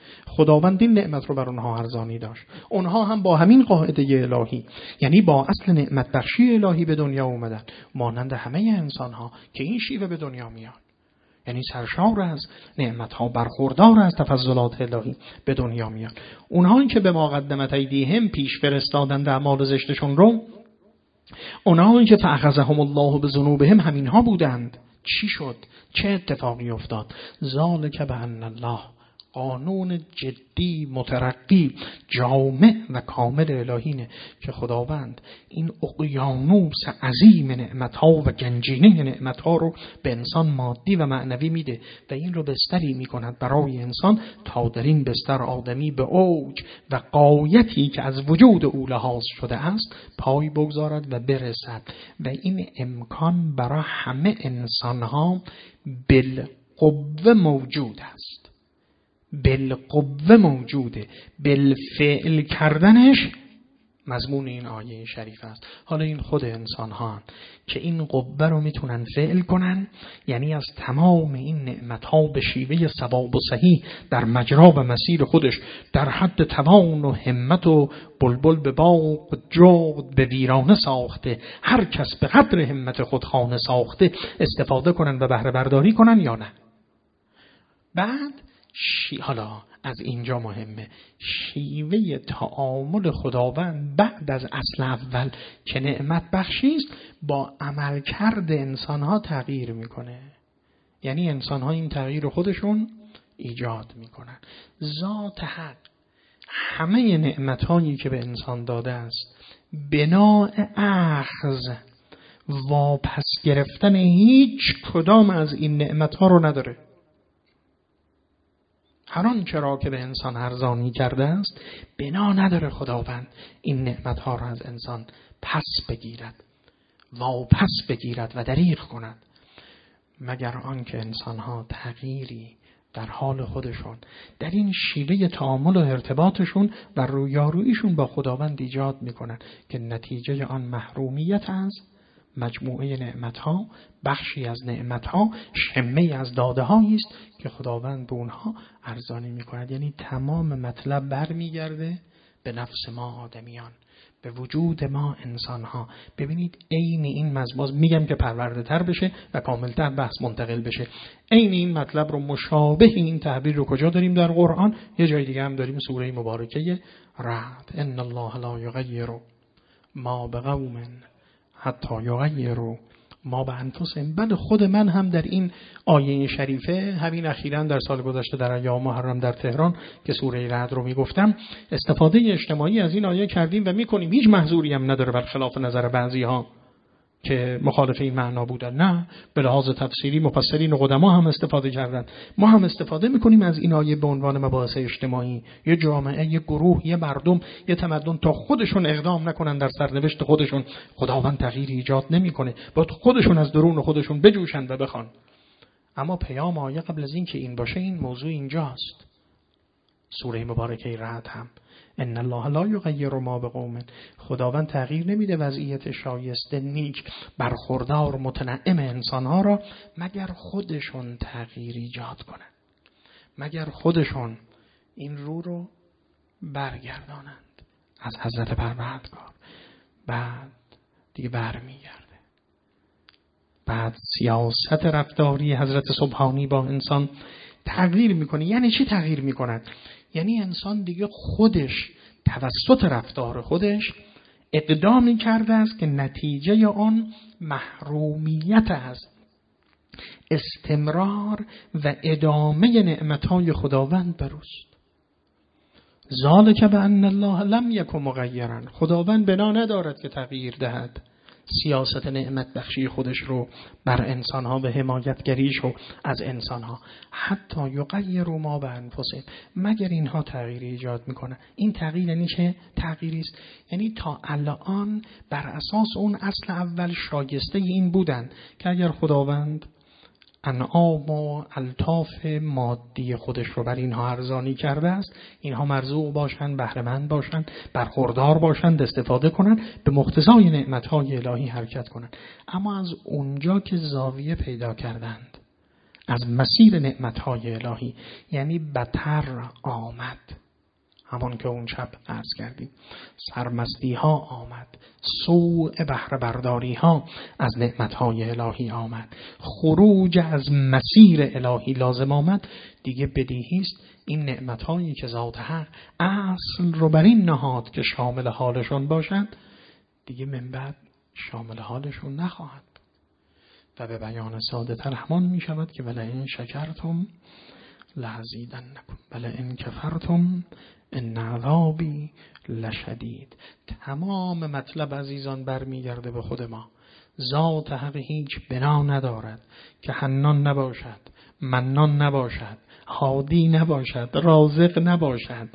خداوند این نعمت رو بر اونها ارزانی داشت. اونها هم با همین قاعده الهی، یعنی با اصل نعمت بخشی الهی به دنیا اومدن، مانند همه انسان ها که این شیوه به دنیا میان، یعنی سرشار از نعمت ها، برخوردار از تفضلات الهی به دنیا میان. اونهایی که به ما قدمت ایدیهم پیش فرستادند اعمال زشتشون رو، اونهایی که فاخذهم الله بذنوبهم همینها بودند. چی شد؟ چه اتفاقی افتاد؟ ذالک بأن الله، قانون جدی مترقی جامع و کامل الهینه که خداوند این اقیانوس عظیم نعمت‌ها و گنجینه نعمت‌ها رو به انسان مادی و معنوی میده و این رو بستری میکند برای انسان تا در این بستر آدمی به اوج و غایتی که از وجود او لحاظ شده است پای بگذارد و برسد. و این امکان برای همه انسان‌ها بالقوه موجود است، بالقوه موجوده، بالفعل کردنش مضمون این آیه شریف است. حالا این خود انسان ها که این قوه رو میتونن فعل کنن، یعنی از تمام این نعمت ها به شیوه صواب و صحیح در مجرا و مسیر خودش در حد توان و همت و بلبل به باغ جغد به ویرانه ساخته، هر کس به قدر همت خود خانه ساخته، استفاده کنن و بهره برداری کنن یا نه. بعد حالا از اینجا مهمه شیوه تعامل خداوند بعد از اصل اول که نعمت بخشی است با عملکرد انسان‌ها تغییر میکنه. یعنی انسان‌ها این تغییر خودشون ایجاد میکنن. ذات حق همه نعمت‌هایی که به انسان داده است بناء اخذ واپس گرفتن هیچ کدام از این نعمت‌ها رو نداره. هر آنچه را که به انسان ارزانی کرده است بنا نداره خداوند این نعمتها را از انسان پس بگیرد، واپس بگیرد و دریغ کند، مگر آنکه انسانها تغییری در حال خودشون در این شیوه تعامل و ارتباطشون و رویاروییشون با خداوند ایجاد میکنن که نتیجه آن محرومیت از مجموعه نعمتها، بخشی از نعمتها، شمه از داده‌هایی است که خداوند به اونها ارزانی می‌کند. یعنی تمام مطلب برمیگرده به نفس ما آدمیان، به وجود ما انسان‌ها. ببینید عین این مضمون میگم که پرورده تر بشه و کاملتر بحث منتقل بشه. عین این مطلب رو مشابه این تعبیر رو کجا داریم در قرآن؟ یه جای دیگه هم داریم، سوره مبارکه رعد. ان الله لا یغیر ما بقوم حتی یغیروا ما بانفسهم. بله خود من هم در این آیه شریفه همین اخیراً در سال گذشته در ایام محرم در تهران که سوره رعد رو میگفتم استفاده اجتماعی از این آیه کردیم و میکنیم. هیچ محظوری هم نداره برخلاف نظر بعضی‌ها که مخالف این معنا بودن. نه، به لحاظ تفسیری مفسرین و قدما هم استفاده کردن. ما هم استفاده میکنیم از این آیه به عنوان مباحث اجتماعی. یه جامعه، یه گروه، یه مردم، یه تمدن تا خودشون اقدام نکنن در سرنوشت خودشون خداوند تغییر ایجاد نمیکنه. باید خودشون از درون خودشون بجوشن و بخوان. اما پیام آیه قبل از این که این باشه این موضوع اینجاست. سوره مبارکه رعد هم ان الله لا یغیر ما بقوم، خداوند تغییر نمیده وضعیت شایسته، نیک، برخوردار، متنعم انسانها را مگر خودشون تغییر ایجاد کنن، مگر خودشون این رو برگردانند از حضرت پروردگار. بعد دیگه برمیگرده. بعد سیاست رفتاری حضرت سبحانی با انسان تغییر میکنه. یعنی چی تغییر میکند؟ یعنی انسان دیگه خودش توسط رفتار خودش اقدامی کرده است که نتیجه آن محرومیت است استمرار و ادامه نعمتهای خداوند بر اوست. ذالک بأن الله لم یکن مغیرا، خداوند بنا ندارد که تغییر دهد سیاست نعمت بخشی خودش رو بر انسانها به حمایتگریش و از انسانها. حتی یغیروا ما بانفسهم، مگر اینها تغییر ایجاد میکنه. این تغییر یعنی چه تغییری است؟ یعنی تا الان بر اساس اون اصل اول شایسته این بودن که اگر خداوند انعام و الطاف مادی خودش رو بر اینها ارزانی کرده است، اینها مرزوق باشن، بهره‌مند باشن، برخوردار باشن، استفاده کنن، به مقتضای نعمت‌های الهی حرکت کنن. اما از اونجا که زاویه پیدا کردند، از مسیر نعمتهای الهی، یعنی بتر آمد. همون که اون شب عرض کردیم، سرمستی ها آمد، سوء بهره برداری ها از نعمتهای الهی آمد، خروج از مسیر الهی لازم آمد. دیگه بدیهی است این نعمتهایی که ذات حق اصل رو بر این نهاد که شامل حالشون باشد، دیگه من بعد شامل حالشون نخواهد. و به بیان ساده تر همان می شود که ولئن شکرتم لازیدنکم ولئن کفرتم ان عذابی لشدید. تمام مطلب عزیزان برمیگرده به خود ما. ذات حق هیچ بنا ندارد که حنان نباشد، منان نباشد، هادی نباشد، رازق نباشد،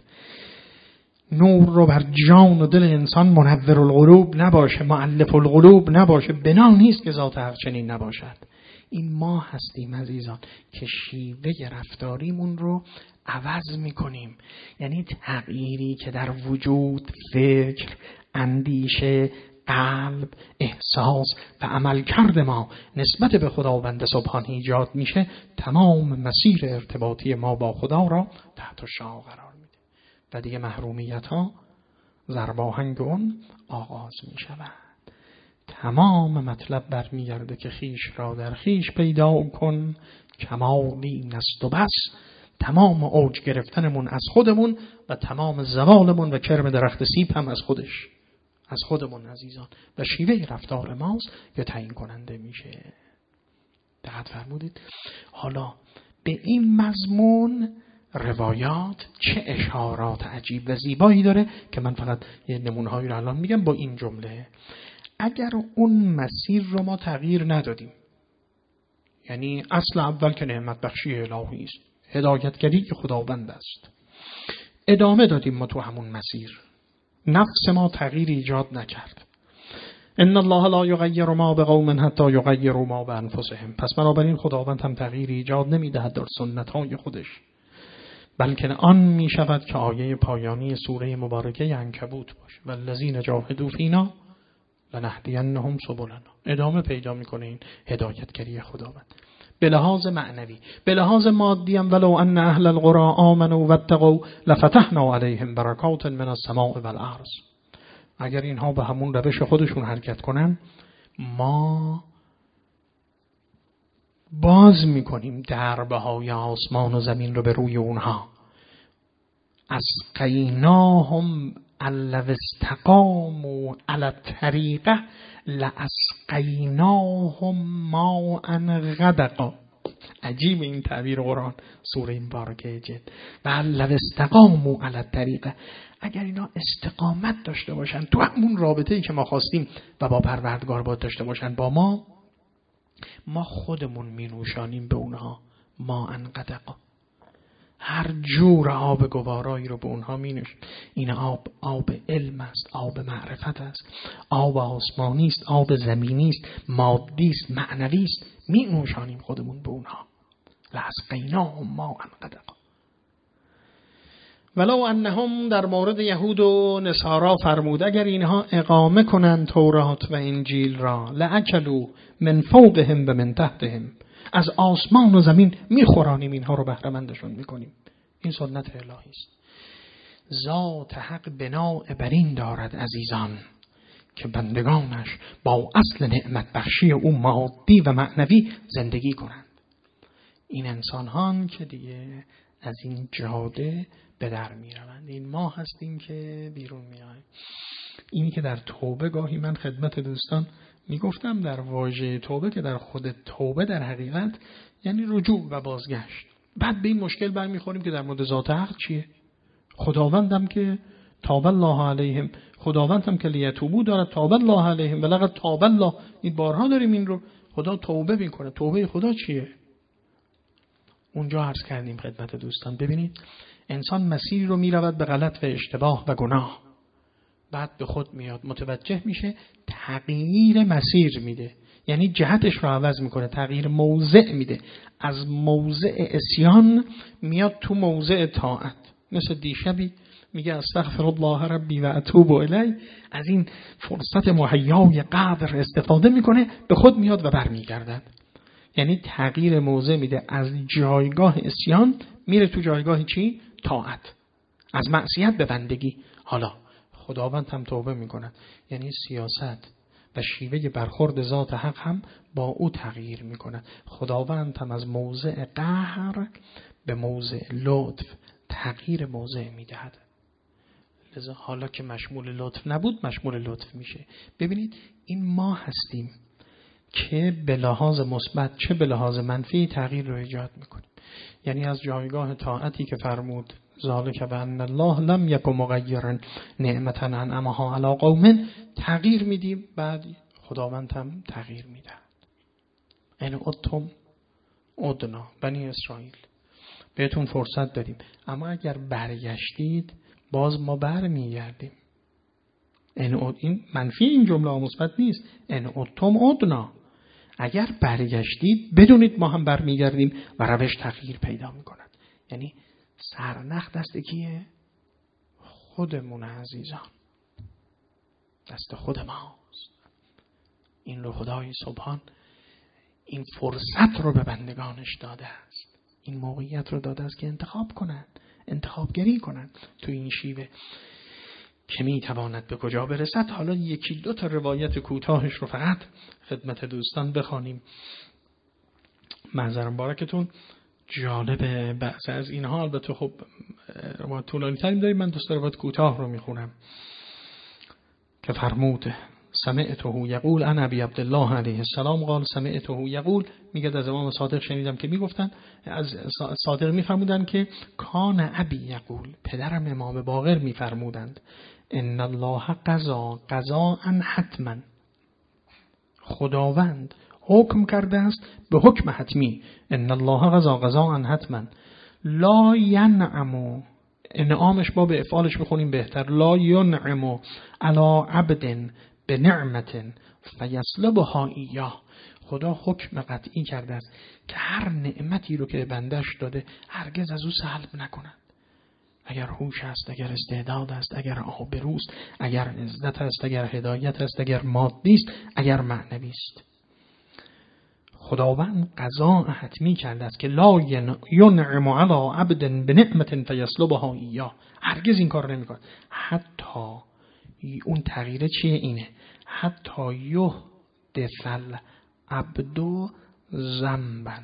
نور رو بر جان و دل انسان منور القلوب نباشه، مؤلف القلوب نباشه. بنا نیست که ذات حق چنین نباشد. این ما هستیم عزیزان که شیوه رفتاریمون رو عوض میکنیم. یعنی تغییری که در وجود، فکر، اندیشه، قلب، احساس و عملکرد ما نسبت به خداوند سبحان ایجاد میشه، تمام مسیر ارتباطی ما با خدا را تحت شعاع قرار میده و دیگه محرومیت ها ضرباهنگ اون آغاز میشود. تمام مطلب برمیگرده که خیش را در خیش پیدا کن، کمالی نست و بس. تمام اوج گرفتنمون از خودمون و تمام زوالمون و کرم درخت سیب هم از خودمون عزیزان. و شیوه رفتار ماست که تعیین کننده میشه. دقت فرمودید؟ حالا به این مضمون روایات چه اشارات عجیب و زیبایی داره که من فقط یه نمونه‌هایی رو الان میگم با این جمله. اگر اون مسیر رو ما تغییر ندادیم، یعنی اصل اول که نعمت بخشی الهی است، هدایتگری که خداوند است، ادامه دادیم ما تو همون مسیر، نفس ما تغییر ایجاد نکرد. ان الله لا یغیر ما بقوم حتی یغیروا ما بانفسهم. پس بنابراین خداوند هم تغییر ایجاد نمیدهد در سنت‌های خودش، بلکه آن می شود که آیه پایانی سوره مبارکه عنکبوت باشه، والذین جاهدوا فینا لنهدینهم سبلنا. ادامه پیدا میکنه این هدایتگری خداوند به لحاظ معنوی. به لحاظ مادی هم ولو ان اهل القرى آمنوا واتقوا لفتحنا علیهم برکات من السماء والارض. اگر اینها به همون روش خودشون حرکت کنن، ما باز میکنیم دربهای آسمان و زمین رو به روی اونها. اسقیناهم لو استقاموا علی الطریقه لاسقیناهم ماء غدقا. عجیب این تعبیر قرآن سوره مبارکه جد. و لو استقاموا علی الطریقه، اگر اینا استقامت داشته باشن تو همون رابطه‌ای که ما خواستیم و با پروردگار باید داشته باشن با ما خودمون می نوشانیم به اونها ماء غدقا. هر جور آب گوارایی رو به اونها می نوشیم. این آب علم است، آب معرفت است، آب آسمانی است، آب زمینی است، مادی است، معنوی است. می نوشانیم خودمون به اونها. لاسقیناهم ماء غدقا. ولو انهم در مورد یهود و نصارا فرمود اگر اینها اقامه کنند تورات و انجیل را لأکلوا من فوقهم و من تحتهم، از آسمان و زمین میخورانیم اینها رو بهره مندشون میکنیم. این سنت الهی است. ذات حق بنا بر این دارد عزیزان که بندگانش با اصل نعمت بخشی او مادی و معنوی زندگی کنند. این انسان‌هان که دیگه از این جاده به در میروند. این ما هستیم که بیرون میایم. اینی که در توبه گاهی من خدمت دوستان میگفتم، در واژه توبه که در خود توبه در حقیقت یعنی رجوع و بازگشت. بعد به این مشکل برمیخوریم که در مورد ذات حق چیه؟ خداوندم که تاب الله علیهم، خداوندم که لیتوبوا دارد تاب الله علیهم ولقد تاب الله. این بارها داریم این رو. خدا توبه میکنه. توبه خدا چیه؟ اونجا عرض کردیم خدمت دوستان. ببینید انسان مسیر رو میرود به غلط و اشتباه و گناه، بعد به خود میاد، متوجه میشه، تغییر مسیر میده، یعنی جهتش رو عوض میکنه، تغییر موضع میده، از موضع عصیان میاد تو موضع طاعت. مثل دیشبی میگه استغفر الله ربی و اتوب الیه، از این فرصت مهیای قدر استفاده میکنه، به خود میاد و برمیگردد. یعنی تغییر موضع میده، از جایگاه عصیان میره تو جایگاه چی؟ طاعت، از معصیت به بندگی. حالا خداوند هم توبه میکند، یعنی سیاست و شیوه برخورد ذات حق هم با او تغییر میکند. خداوند هم از موضع قهر به موضع لطف تغییر موضع میدهد. لذا حالا که مشمول لطف نبود مشمول لطف میشه. ببینید این ما هستیم که به لحاظ مثبت چه به لحاظ منفی تغییر رو ایجاد میکنیم. یعنی از جایگاه طاعتی که فرمود ذالک بأن الله لم یک مغیرا نعمتا انعمها علی قوم تغییر میدیم، بعد خداوند هم تغییر میده. این اتم ادنا بنی اسرائیل بهتون فرصت دادیم، اما اگر برگشتید باز ما برمیگردیم. این منفی این جمله مثبت نیست. این اتم ادنا، اگر برگشتید بدونید ما هم برمیگردیم و روش تغییر پیدا میکند. یعنی سرنخ دست کیه؟ خودمون عزیزان، دست خود ماست. این رو خدای سبحان این فرصت رو به بندگانش داده است، این موقعیت رو داده است که انتخاب کنند، انتخابگری کنند تو این شیوه که میتواند به کجا برسد. حالا یکی دو تا روایت کوتاهش رو فقط خدمت دوستان بخوانیم. معذرم بارکتون، جالب بعض از اینها، البته خب روایت طولانی تریم داریم، من دوست روایت کوتاه رو میخونم که فرمود سمعته یقول انا ابی عبدالله علیه السلام قال سمعته یقول، میگه از امام صادق شنیدم که میگفتن، از صادق میفرمودن که کان ابی یقول، پدرم امام باقر میفرمودند ان الله قضا حتما، خداوند حکم کرده است به حکم حتمی. ان الله قضا حتما لا ینعم، انعامش با به افعالش بخونیم بهتر، لا ینعم علی عبد به نعمت فیسلبها ایاه. خدا حکم قطعی کرده است که هر نعمتی رو که بندش داده هرگز از او سلب نکنند. اگر هوش است، اگر استعداد است، اگر آبروست، اگر عزت است، اگر هدایت است، اگر مادی است، اگر معنوی است، خداوند قضا حتمی کرده است که لا ینعم علی عبد بنعمت فیسلبها ایاه، هرگز این کار نمیکنه. حتی اون تغییر چیه؟ اینه حتی یحدث عبد ذنبا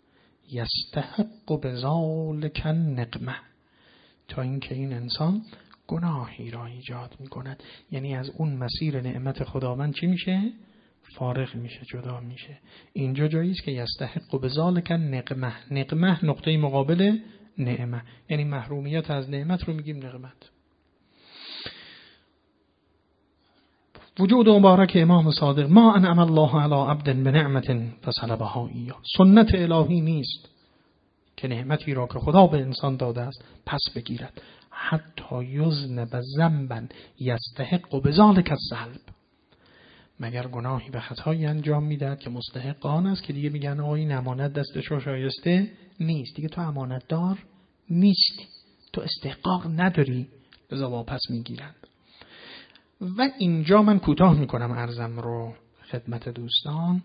یستحق بذلک النقمه، تا اینکه این انسان گناهی را ایجاد میکند. یعنی از اون مسیر نعمت خداوند چی میشه؟ فارغ میشه، جدا میشه. اینجا جایی است که یستحق بذلک النقمه، نقمه نقطه مقابل نعمه، یعنی محرومیت از نعمت رو میگیم نقمت. وجود مبارک امام صادق ما انعم الله علی عبد بنعمت فسلبها ایاه، سنت الهی نیست که نعمتی را که خدا به انسان داده است پس بگیرد. حتی یذنب ذنبا یستحق بذلک السلب، مگر گناهی به خطایی انجام میدهد که مستحق آن است که دیگه میگن آقا این امانت دستش رو شایسته نیست، دیگه تو امانت دار نیستی، تو استحقاق نداری، لذا واپس میگیرند. و اینجا من کوتاه میکنم عرضم رو خدمت دوستان،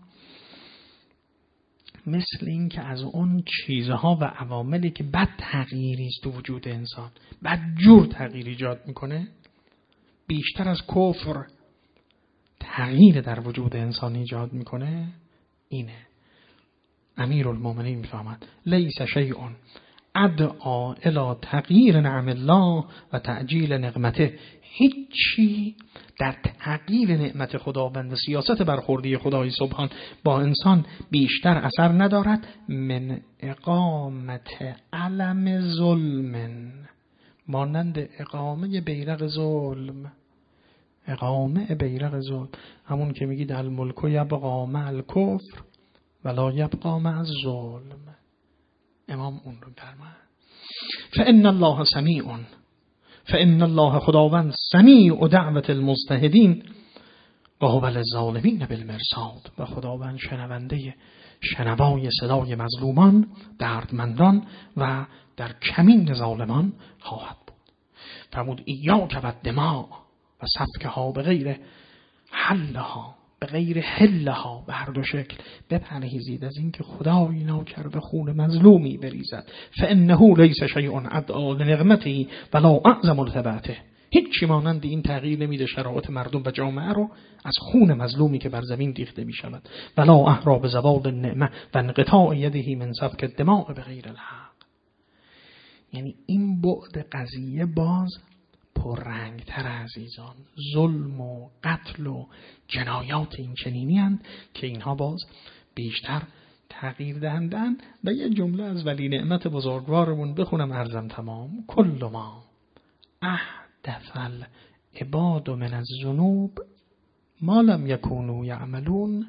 مثل این که از اون چیزها و عواملی که بد تغییری است تو وجود انسان، بد جور تغییر ایجاد میکنه، بیشتر از کفر تغییر در وجود انسان ایجاد میکنه، اینه. امیرالمومنین میفهمد لیس شیء ادعا الی تغییر نعم الله و تعجیل نقمته، هیچی در تغییر نعمت خداوند و سیاست برخوردی خدای سبحان با انسان بیشتر اثر ندارد من اقامت علم ظلم، مانند اقامه بیرق ظلم. اقامه بیرق ظلم همون که میگید الملک یبقی مع الکفر ولا یبقی مع الظلم، امام اون رو فرمود. فان الله سمیع، فان الله خداوند سمیع دعوت المجتهدین و هو للظالمین بالمرصاد، و خداوند شنونده شنوای صدای مظلومان، دردمندان و در کمین ظالمان خواهد بود. فرمود ایاک و الدماء و سفکها به غیر حلها به غیر حلها، به هر دو شکل بپرهیزید از اینکه خدای ناکرده خون مظلومی بریزد. فانه لیس شیء ادعا لنقمته ولا اعظم التبعته. هیچی مانند این تغییر نمیده شرایط مردم و جامعه رو از خون مظلومی که بر زمین ریخته می شود. ولا احرا بزوال النعمه و انقطاع یده من سفک الدماء بغیر الحق. یعنی این بعد قضیه باز پررنگتر عزیزان. ظلم و قتل و جنایات این چنینی هستند که اینها باز بیشتر تغییر دهندن. و یه جمله از ولی نعمت بزرگوارمون بخونم عرضم تمام. کل ما احدث العباد من الذنوب ما لم یکونوا یعملون.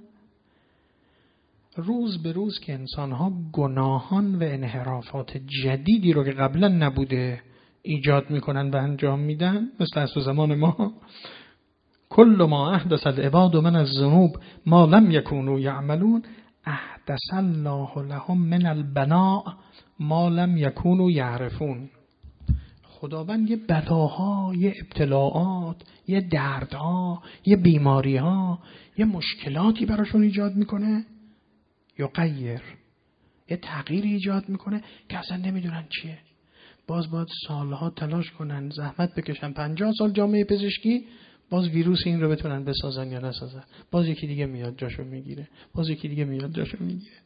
روز به روز که انسان‌ها گناهان و انحرافات جدیدی رو که قبلا نبوده ایجاد میکنن و انجام میدن، مثل از زمان ما، کل ما احدث العباد من الذنوب ما لم یکونوا یعملون احدث الله لهم من البلاء ما لم یکونوا یعرفون. خداوند یه بلاها، یه ابتلاعات، یه دردها، یه بیماریها، یه مشکلاتی براشون ایجاد میکنه، یغیر، یه تغییری ایجاد میکنه که اصلا نمیدونن چیه. باید سالها تلاش کنن، زحمت بکشن، 50 سال جامعه پزشکی، باز ویروس این رو بتونن بسازن یا نسازن. باز یکی دیگه میاد جاشو میگیره، باز یکی دیگه میاد جاشو میگیره.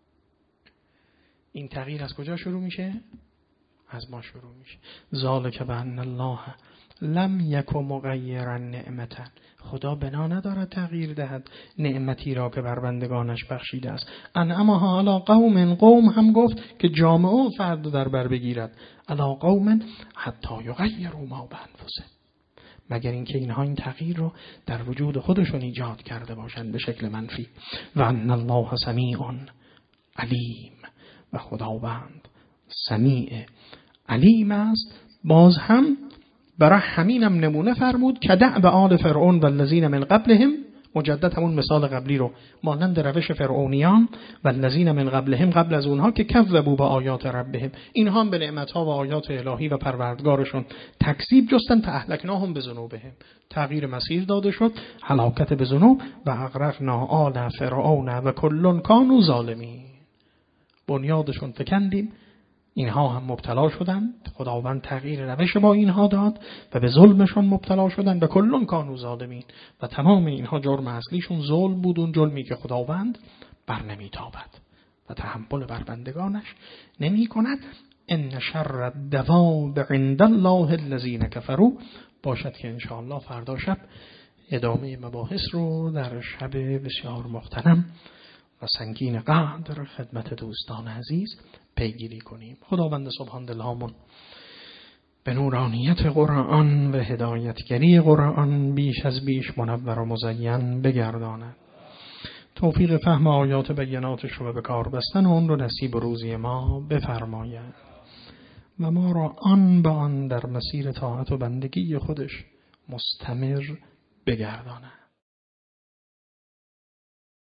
این تغییر از کجا شروع میشه؟ از ما شروع میشه. ذالک بان الله لم یک مغیرا نعمتا. خدا بنا ندارد تغییر دهد نعمتی را که بر بندگانش بخشیده است. انعمها علی قوم، قوم هم گفت که جامعه و فرد در بر بگیرد. علی قوم حتی یغیروا ما بانفسهم، مگر اینکه اینها این تغییر رو در وجود خودشون ایجاد کرده باشند به شکل منفی. و ان الله سمیع علیم، و خداوند سمیع علیم است. باز هم برای همینم نمونه فرمود که دأب آل فرعون و الذین من قبلهم، مجدد همون مثال قبلی رو مانند روش فرعونیان و الذین من قبلهم، قبل از اونها که کذبوا با آیات ربهم، اینها هم به نعمت‌ها و آیات الهی و پروردگارشون تکذیب جستن. فاهلکناهم بذنوبهم، تغییر مسیر داده شد، هلاکت به ذنوب. و اغرقنا آل فرعون و کل کانوا ظالمین، بنیادشون فکندیم، اینها هم مبتلا شدند. خداوند تغییر روش با اینها داد و به ظلمشون مبتلا شدند. و کلون کانوا ظالمین، و تمام اینها جرم اصلیشون ظلم بود، اون ظلمی که خداوند بر نمیتابد و تحمل بر بندگانش نمی کند. ان شر الدواب عند الله الذین کفروا. باشد که انشاءالله فردا شب ادامه مباحث رو در شب بسیار محترم و سنگین قدر خدمت دوستان عزیز پیگیری کنیم. خداوند سبحان دلهامون به نورانیت قرآن و هدایتگری قرآن بیش از بیش منور و مزین بگرداند. توفیق فهم آیات بیناتش رو به کار بستن و اون رو نصیب و روزی ما بفرماید و ما را آن به آن در مسیر طاعت و بندگی خودش مستمر بگرداند.